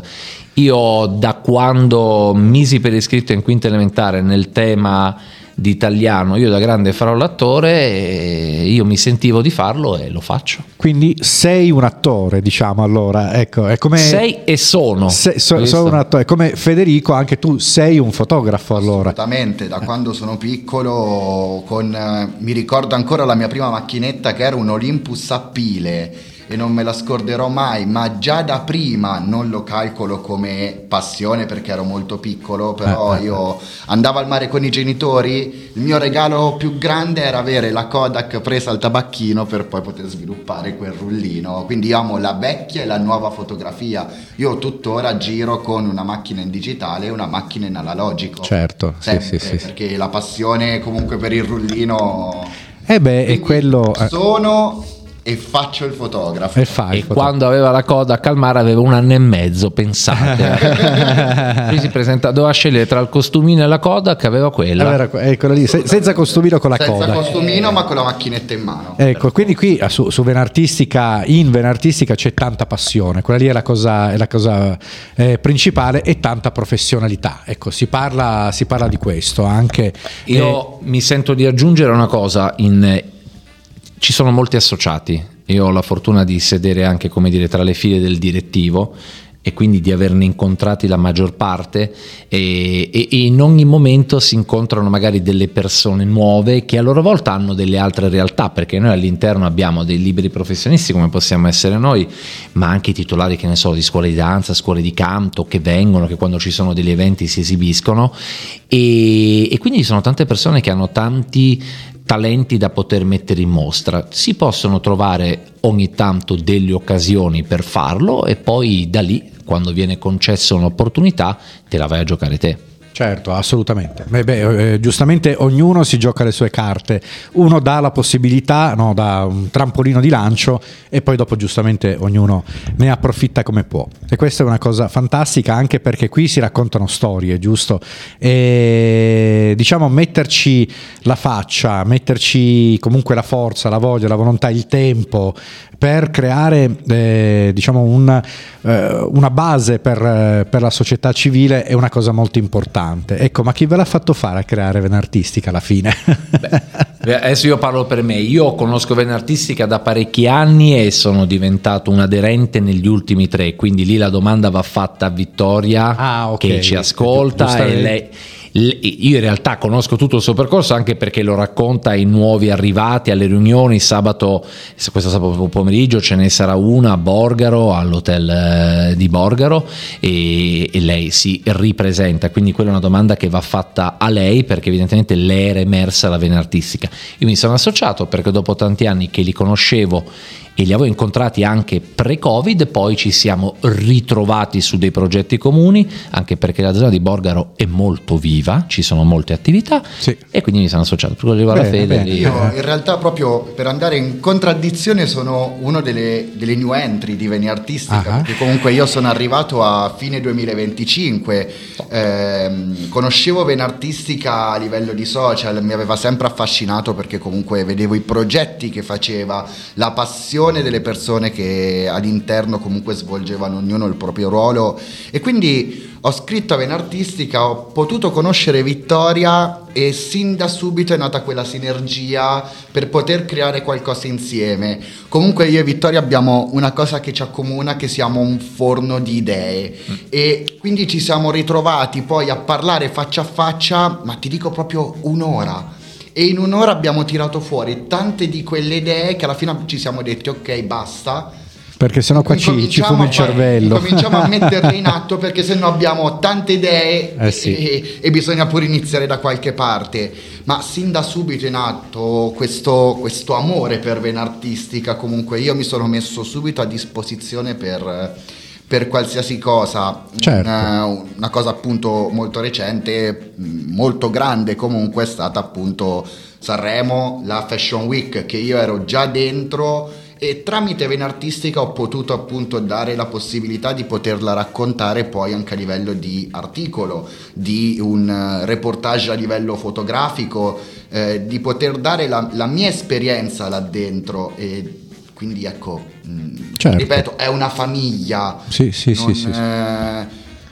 Io, da quando misi per iscritto in quinta elementare nel tema di italiano, io da grande farò l'attore, e io mi sentivo di farlo e lo faccio. Quindi sei un attore, diciamo, allora, ecco, è come Sei e sono. se- so- Questo. sono un attore, come Federico, anche tu sei un fotografo, allora. Assolutamente, da quando sono piccolo, con, eh, mi ricordo ancora la mia prima macchinetta, che era un Olympus a pile, e non me la scorderò mai, ma già da prima non lo calcolo come passione perché ero molto piccolo, però eh, io andavo al mare con i genitori, il mio regalo più grande era avere la Kodak presa al tabacchino per poi poter sviluppare quel rullino, quindi io amo la vecchia e la nuova fotografia. Io tuttora giro con una macchina in digitale e una macchina in analogico. Certo, sempre, sì, sì, sì, perché la passione comunque per il rullino... Eh beh, è quello... Sono... e faccio il fotografo. E, fai E foto- quando aveva la Kodak al mare aveva un anno e mezzo, pensate. Lui si presenta, doveva scegliere tra il costumino e la Kodak, aveva quella. Allora, eccolo lì, se- senza costumino con la Senza coda. costumino ma con la macchinetta in mano. Ecco, quindi qui ah, su, su Venartistica, in Venartistica c'è tanta passione, quella lì è la cosa, è la cosa eh, principale, e tanta professionalità. Ecco, si parla, si parla di questo anche. Io mi sento di aggiungere una cosa, in, ci sono molti associati, io ho la fortuna di sedere anche, come dire, tra le file del direttivo e quindi di averne incontrati la maggior parte, e, e, e in ogni momento si incontrano magari delle persone nuove che a loro volta hanno delle altre realtà, perché noi all'interno abbiamo dei liberi professionisti come possiamo essere noi, ma anche i titolari, che ne so, di scuole di danza, scuole di canto, che vengono, che quando ci sono degli eventi si esibiscono, e, e quindi ci sono tante persone che hanno tanti talenti da poter mettere in mostra. Si possono trovare ogni tanto delle occasioni per farlo, e poi da lì, quando viene concessa un'opportunità, te la vai a giocare te. Certo, assolutamente. Beh, beh, eh, giustamente ognuno si gioca le sue carte, uno dà la possibilità, no, dà un trampolino di lancio, e poi dopo giustamente ognuno ne approfitta come può, e questa è una cosa fantastica, anche perché qui si raccontano storie, giusto? E diciamo, metterci la faccia, metterci comunque la forza, la voglia, la volontà, il tempo per creare eh, diciamo un, eh, una base per, eh, per la società civile è una cosa molto importante. Ecco, ma chi ve l'ha fatto fare a creare Venartistica alla fine? Beh, adesso io parlo per me, io conosco Venartistica da parecchi anni e sono diventato un aderente negli ultimi tre, quindi lì la domanda va fatta a Vittoria, ah, okay, che ci ascolta, e lei... Io in realtà conosco tutto il suo percorso, anche perché lo racconta ai nuovi arrivati alle riunioni. Sabato, questo sabato pomeriggio ce ne sarà una a Borgaro, all'hotel di Borgaro, e, e lei si ripresenta, quindi quella è una domanda che va fatta a lei, perché evidentemente lei era emersa alla Venartistica. Io mi sono associato perché dopo tanti anni che li conoscevo e li avevo incontrati anche pre-Covid, poi ci siamo ritrovati su dei progetti comuni, anche perché la zona di Borgaro è molto viva, ci sono molte attività, sì. E quindi mi sono associato. Per quello che riguarda Fede, bene. Io in realtà, proprio per andare in contraddizione, sono uno delle, delle new entry di Venartistica, uh-huh. perché comunque io sono arrivato a fine duemilaventicinque, ehm, conoscevo Venartistica a livello di social, mi aveva sempre affascinato perché comunque vedevo i progetti che faceva, la passione delle persone che all'interno comunque svolgevano ognuno il proprio ruolo, e quindi ho scritto a Venartistica, ho potuto conoscere Vittoria e sin da subito è nata quella sinergia per poter creare qualcosa insieme. Comunque io e Vittoria abbiamo una cosa che ci accomuna, che siamo un forno di idee, mm. e quindi ci siamo ritrovati poi a parlare faccia a faccia, ma ti dico proprio un'ora. E in un'ora abbiamo tirato fuori tante di quelle idee che alla fine ci siamo detti ok, basta, perché sennò qua ci, ci fuma il cervello. Cominciamo a metterle in atto, perché sennò abbiamo tante idee eh sì. e, e bisogna pure iniziare da qualche parte. Ma sin da subito è nato questo, questo amore per Venartistica. Comunque io mi sono messo subito a disposizione per... per qualsiasi cosa. Certo. una, una cosa appunto molto recente, molto grande comunque, è stata appunto Sanremo, la Fashion Week, che io ero già dentro, e tramite Venartistica ho potuto appunto dare la possibilità di poterla raccontare poi anche a livello di articolo, di un reportage a livello fotografico, eh, di poter dare la, la mia esperienza là dentro. E quindi ecco, certo. ripeto, è una famiglia. Sì, sì, non, sì, sì, eh,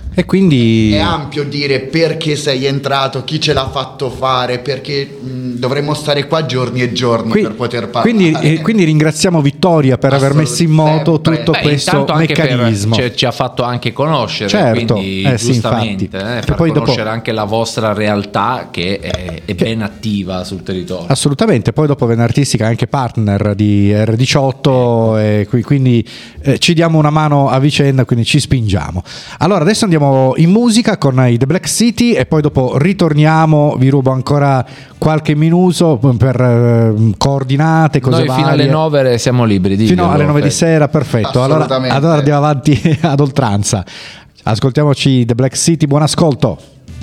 E quindi è ampio dire perché sei entrato, chi ce l'ha fatto fare, perché mh, dovremmo stare qua giorni e giorni Qui, per poter parlare. quindi, eh, quindi ringraziamo Vittoria per aver messo in moto Sempre. tutto Beh, questo intanto anche meccanismo. per, cioè, ci ha fatto anche conoscere, Certo, quindi eh sì, giustamente infatti. eh, Che far poi dopo- conoscere anche la vostra realtà che è, è ben attiva sul territorio. Assolutamente, poi dopo Vena Artistica è anche partner di R diciotto e qui- quindi eh, ci diamo una mano a vicenda, quindi ci spingiamo. Allora adesso andiamo in musica con i The Black City e poi dopo ritorniamo, vi rubo ancora qualche minuto per eh, coordinate, cose Noi varie. fino alle nove siamo liberi. Fino diglielo, alle nove di Fede. sera, perfetto. Allora, Assolutamente. allora andiamo avanti ad oltranza. Ascoltiamoci The Black City, buon ascolto.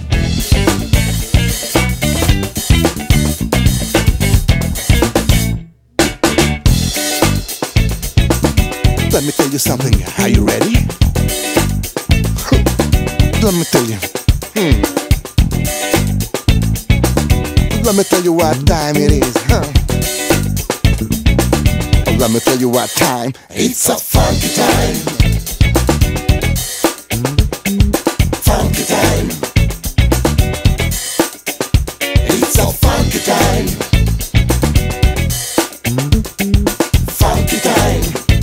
Let me tell you something. Are you ready? Let me tell you. Hmm. Let me tell you what time it is. Huh? Let me tell you what time. It's a funky time. Funky time. It's a funky time. Funky time.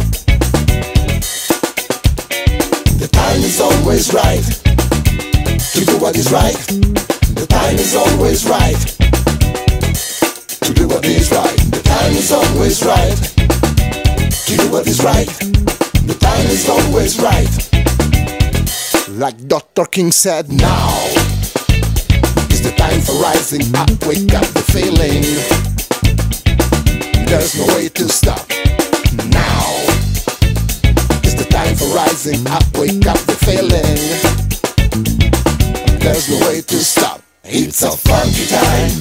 The time is always right to do what is right. The time is always right to do what is right. The time is always right to do what is right. The time is always right. Like Doctor King said, now is the time for rising up. Wake up the feeling. There's no way to stop. Now is the time for rising up. Wake up the feeling. There's no way to stop. It's a funky time.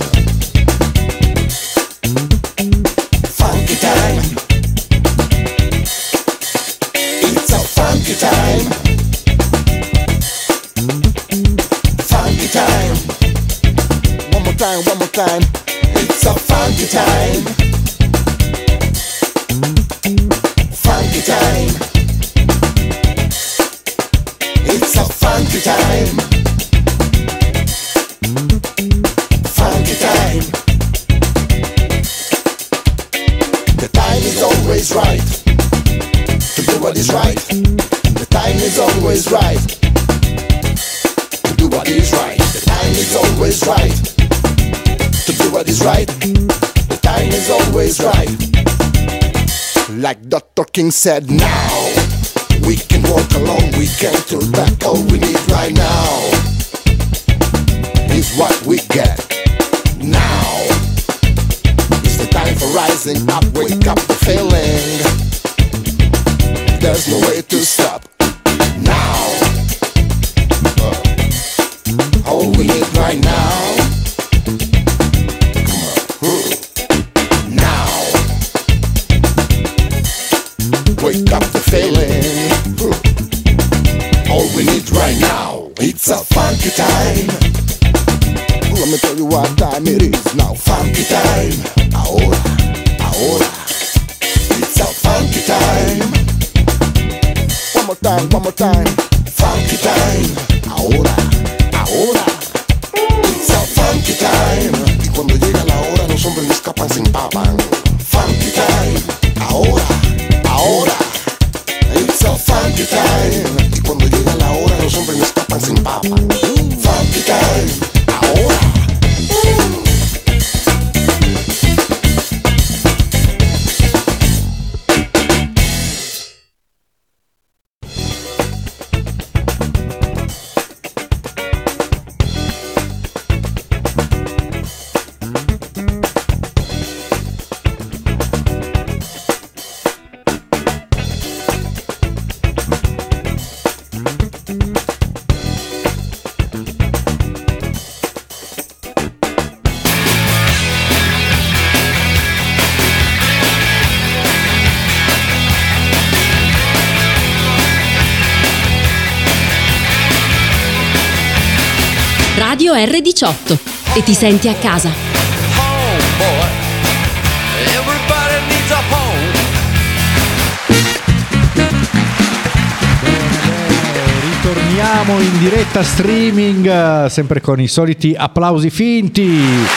Funky time. It's a funky time. Funky time. One more time, one more time. It's a funky time. Funky time. It's a funky time. Funky time. The time is always right to do what is right. The time is always right to do what is right. The time is always right to do what is right. The time is always right. Like Doctor King said, now we can walk along, we can turn back. All we need right now is what we get. Now is the time for rising up, wake up the feeling. There's no way to stop. Now, uh, all we need right now. Come on. Now, wake up the feeling. All we need right now. It's a funky time. Let me tell you what time it is now. Funky time. Ahora, ahora. It's a funky time. One more time, one more time. Funky time. Ahora, ahora. It's a funky time. Y cuando llega la hora los hombres no escapan, se empapan. Funky time. Ahora, ahora. It's a funky time. Y cuando llega la hora los hombres no escapan, se empapan. Funky time. Ahora. Radio R diciotto e ti senti a casa. Torniamo in diretta streaming, sempre con i soliti applausi finti.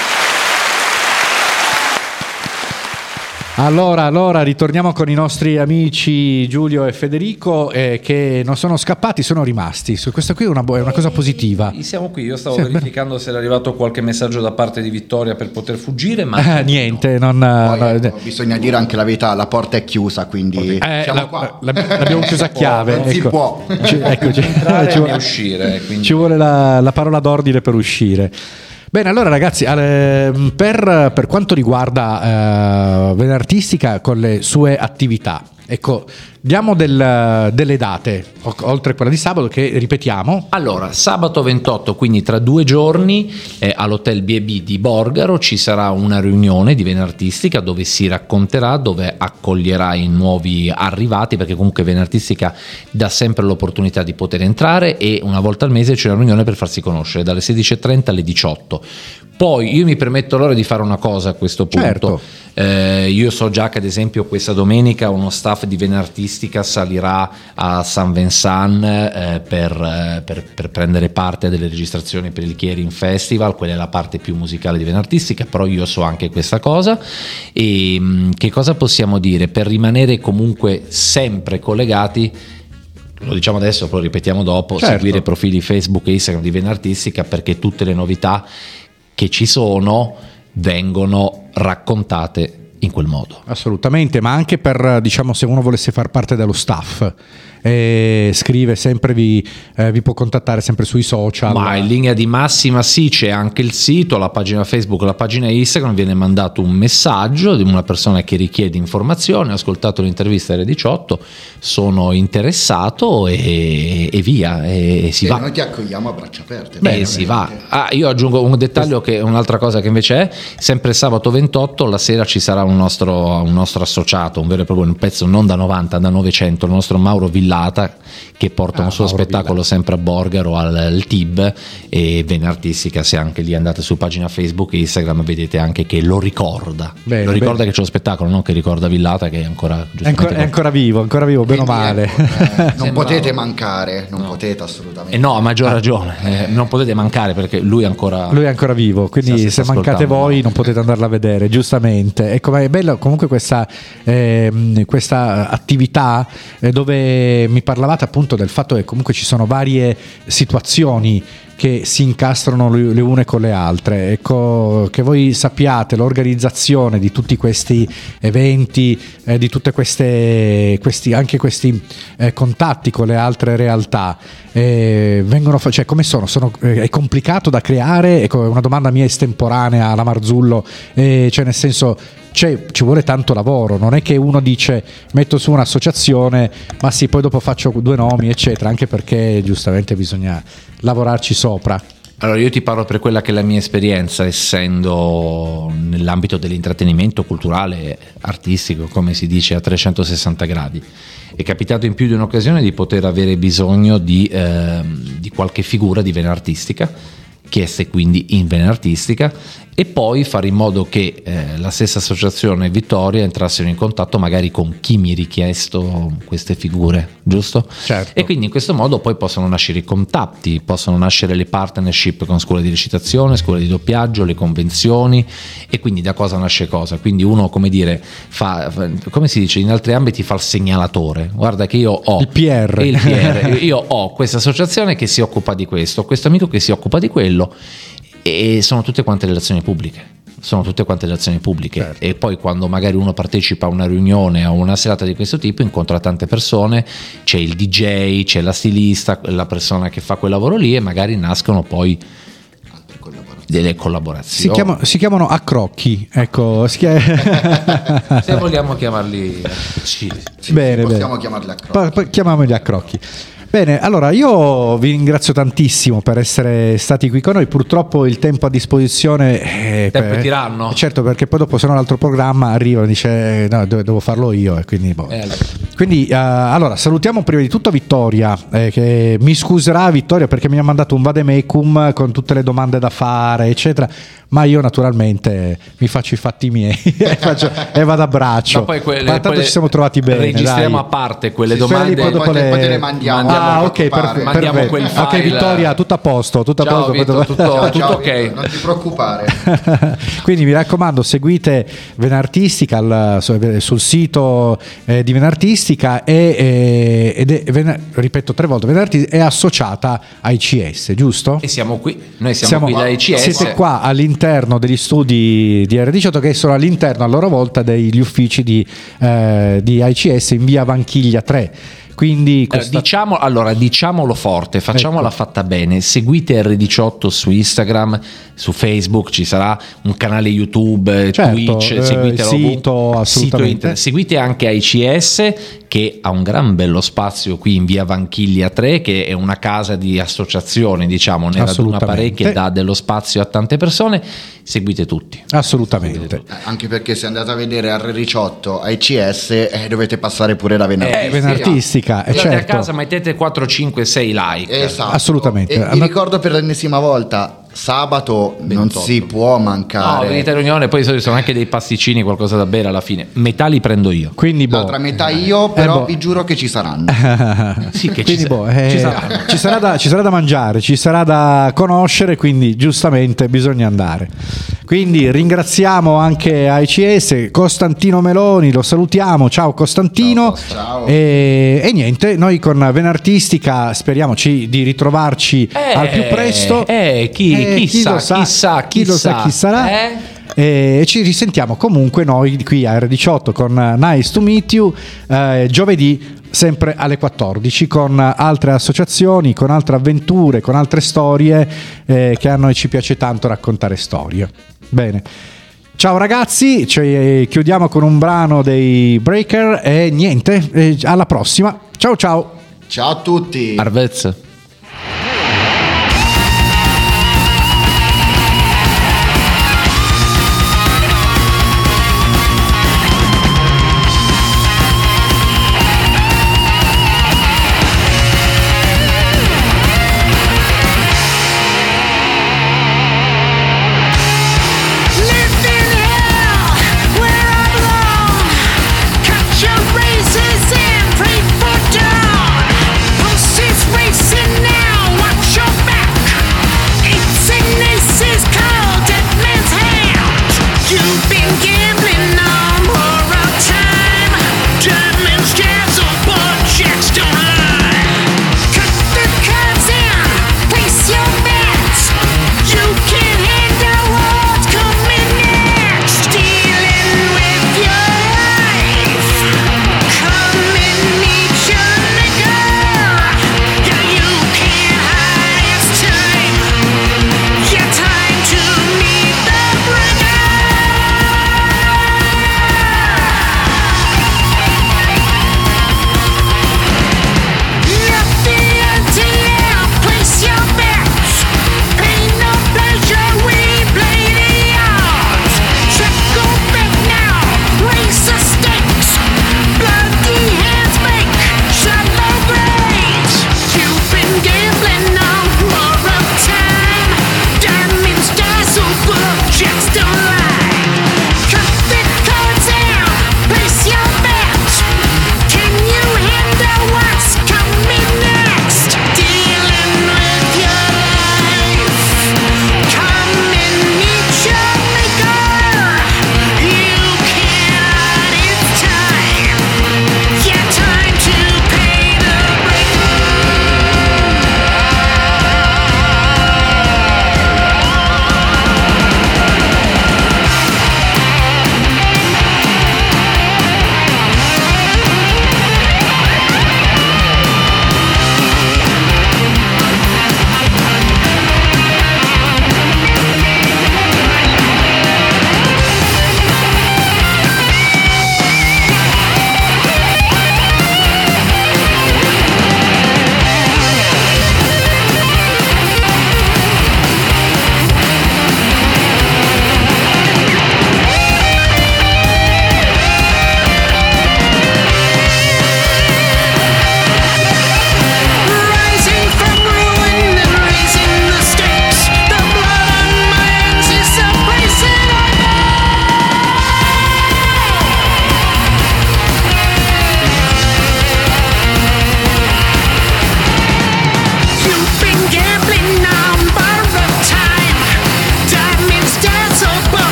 Allora, allora ritorniamo con i nostri amici Giulio e Federico eh, che non sono scappati, sono rimasti. Questa qui è una, è una cosa positiva. Siamo qui, io stavo sì, verificando beh. se era arrivato qualche messaggio da parte di Vittoria per poter fuggire, ma eh, niente, no. non, Poi, no, ecco, bisogna dire anche la verità, la porta è chiusa, quindi eh, siamo la, qua. l'abbiamo chiusa a chiave. Non si ecco. può. Ci, ecco, ci, entrare ci, e uscire. Quindi. Ci vuole la, la parola d'ordine per uscire. Bene, allora ragazzi, per, per quanto riguarda uh, Venartistica con le sue attività, ecco, diamo del, delle date, oltre a quella di sabato, che ripetiamo. Allora, sabato ventotto, quindi tra due giorni, eh, all'Hotel B e B di Borgaro ci sarà una riunione di Venartistica dove si racconterà, dove accoglierà i nuovi arrivati, perché comunque Venartistica dà sempre l'opportunità di poter entrare e una volta al mese c'è una riunione per farsi conoscere, dalle sedici e trenta alle diciotto. Poi io mi permetto allora di fare una cosa a questo punto. Certo. Eh, io so già che ad esempio questa domenica uno staff di Venartistica salirà a San Vincent eh, per, eh, per, per prendere parte a delle registrazioni per il Chiering Festival, quella è la parte più musicale di Venartistica, però io so anche questa cosa. E mh, che cosa possiamo dire? Per rimanere comunque sempre collegati, lo diciamo adesso, poi lo ripetiamo dopo, certo. seguire i profili Facebook e Instagram di Venartistica, perché tutte le novità che ci sono vengono raccontate in quel modo. Assolutamente, ma anche per, diciamo, se uno volesse far parte dello staff, eh, scrive sempre, vi, eh, vi può contattare sempre sui social. Ma in linea di massima sì, c'è anche il sito, la pagina Facebook, la pagina Instagram, viene mandato un messaggio di una persona che richiede informazioni, ho ascoltato l'intervista alle diciotto, sono interessato e, e via, e, e si e va. Noi ti accogliamo a braccia aperte. Beh, si va. Ah, io aggiungo un dettaglio, che è un'altra cosa che invece è, sempre sabato ventotto la sera ci sarà un nostro, un nostro associato, un vero e proprio un pezzo non da novanta, da novecento, il nostro Mauro Villata, che porta ah, un suo Mauro spettacolo Villata. sempre a Borgaro al, al T I B, e Venartistica, se anche lì andate su pagina Facebook e Instagram vedete anche che lo ricorda. Bene, lo ricorda bene. Che c'è lo spettacolo, non che ricorda Villata, che è ancora è ancora, è ancora vivo, ancora vivo, bene o male. Ecco, eh, non potete mancare, non no. potete assolutamente. Eh no, a maggior ragione, eh, non potete mancare perché lui è ancora lui è ancora vivo, quindi se mancate voi non potete andarla a vedere, giustamente. Ecco, ma è bello comunque questa, eh, questa attività eh, dove mi parlavate appunto del fatto che comunque ci sono varie situazioni che si incastrano le une con le altre. Ecco, che voi sappiate l'organizzazione di tutti questi eventi, eh, di tutte queste questi anche questi eh, contatti con le altre realtà, eh, vengono cioè come sono? sono eh, è complicato da creare? Ecco, una domanda mia estemporanea alla Marzullo, eh, cioè nel senso, cioè, ci vuole tanto lavoro, non è che uno dice metto su un'associazione, ma sì, poi dopo faccio due nomi eccetera, anche perché giustamente bisogna lavorarci sopra. Allora io ti parlo per quella che è la mia esperienza, essendo nell'ambito dell'intrattenimento culturale, artistico, come si dice, a trecentosessanta gradi. È capitato in più di un'occasione di poter avere bisogno di, eh, di qualche figura di Venartistica, chieste quindi in Venartistica, e poi fare in modo che eh, la stessa associazione Vittoria entrassero in contatto magari con chi mi ha richiesto queste figure, giusto? Certo. E quindi in questo modo poi possono nascere i contatti, possono nascere le partnership con scuole di recitazione, scuole di doppiaggio, le convenzioni, e quindi da cosa nasce cosa? Quindi uno, come dire, fa, come si dice in altri ambiti, fa il segnalatore. Guarda che io ho il P R, il P R io ho questa associazione che si occupa di questo, questo amico che si occupa di quello, e sono tutte quante relazioni pubbliche, sono tutte quante relazioni pubbliche. Certo. E poi quando magari uno partecipa a una riunione o a una serata di questo tipo, incontra tante persone, c'è il D J, c'è la stilista, la persona che fa quel lavoro lì, e magari nascono poi delle collaborazioni. Si, chiama, si chiamano accrocchi, ecco, si chiama... se vogliamo chiamarli sì, sì, bene, possiamo bene. chiamarli accrocchi. Pa- chiamiamoli accrocchi. Bene, allora io vi ringrazio tantissimo per essere stati qui con noi. Purtroppo il tempo a disposizione è tempo per, tiranno. Certo, perché poi dopo se no l'altro programma arriva e dice eh, no, devo farlo io, e quindi boh. eh, Quindi uh, allora salutiamo prima di tutto Vittoria, eh, che mi scuserà Vittoria perché mi ha mandato un vademecum con tutte le domande da fare eccetera, ma io naturalmente mi faccio i fatti miei e, faccio, e vado a braccio. No, poi quelle, ma tanto quelle ci siamo trovati bene, registriamo dai. a parte quelle Sì, domande, poi, poi, le... poi te le mandiamo, mandiamo ah ok, per, mandiamo perfetto. quel file. Ok Vittoria, tutto a posto, tutto a Ciao, posto. Vito, tutto, Ciao, tutto ciao, ok. Vito, non ti preoccupare. Quindi mi raccomando, seguite Venartistica al, sul sito eh, di Venartistica e, eh, ed è, ven, ripeto tre volte, Venartistica è associata a I C S, giusto? E siamo qui, noi siamo, siamo qui da I C S. Siete qua all'interno degli studi di R diciotto che sono all'interno a loro volta degli uffici di, eh, di I C S in via Vanchiglia tre. Quindi questa... allora, diciamo, allora diciamolo forte, facciamola ecco. fatta bene. Seguite R diciotto su Instagram, su Facebook, ci sarà un canale YouTube, certo, Twitch, eh, seguitelo sito, assolutamente. sito seguite anche I C S che ha un gran bello spazio qui in via Vanchiglia tre, che è una casa di associazioni, diciamo, ne raduna parecchie, dà dello spazio a tante persone. Seguite tutti. Assolutamente. Seguite tutti. Eh, anche perché se andate a vedere R diciotto I C S eh, dovete passare pure da Venartistica. Eh, Venartistica, eh, Andate certo. a casa, mettete quattro, cinque, sei like. Esatto. Assolutamente. E vi And- ricordo per l'ennesima volta, sabato non ventotto. si può No, mancare. venite a riunione, poi ci sono anche dei pasticcini, qualcosa da bere alla fine. Metà li prendo io. Quindi boh. L'altra metà io, però Eh, boh. vi giuro che ci saranno. Sì, che quindi ci, boh, sa- eh, ci saranno. ci sarà da, ci sarà da mangiare, ci sarà da conoscere, quindi giustamente bisogna andare. Quindi ringraziamo anche I C S, Costantino Meloni, lo salutiamo, ciao Costantino. Ciao, ciao. E, e niente, noi con Venartistica speriamo ci- di ritrovarci Eh, al più presto. eh, chi- Eh, chissà, lo sa, chissà, chi lo sa chissà, chi sarà. eh? E ci risentiamo comunque noi qui a R diciotto con Nice to Meet You eh, giovedì sempre alle quattordici con altre associazioni, con altre avventure, con altre storie eh, che a noi ci piace tanto raccontare storie. Bene. Ciao ragazzi, ci chiudiamo con un brano dei Breaker e niente, eh, alla prossima. Ciao ciao. Ciao a tutti. Arvezzo.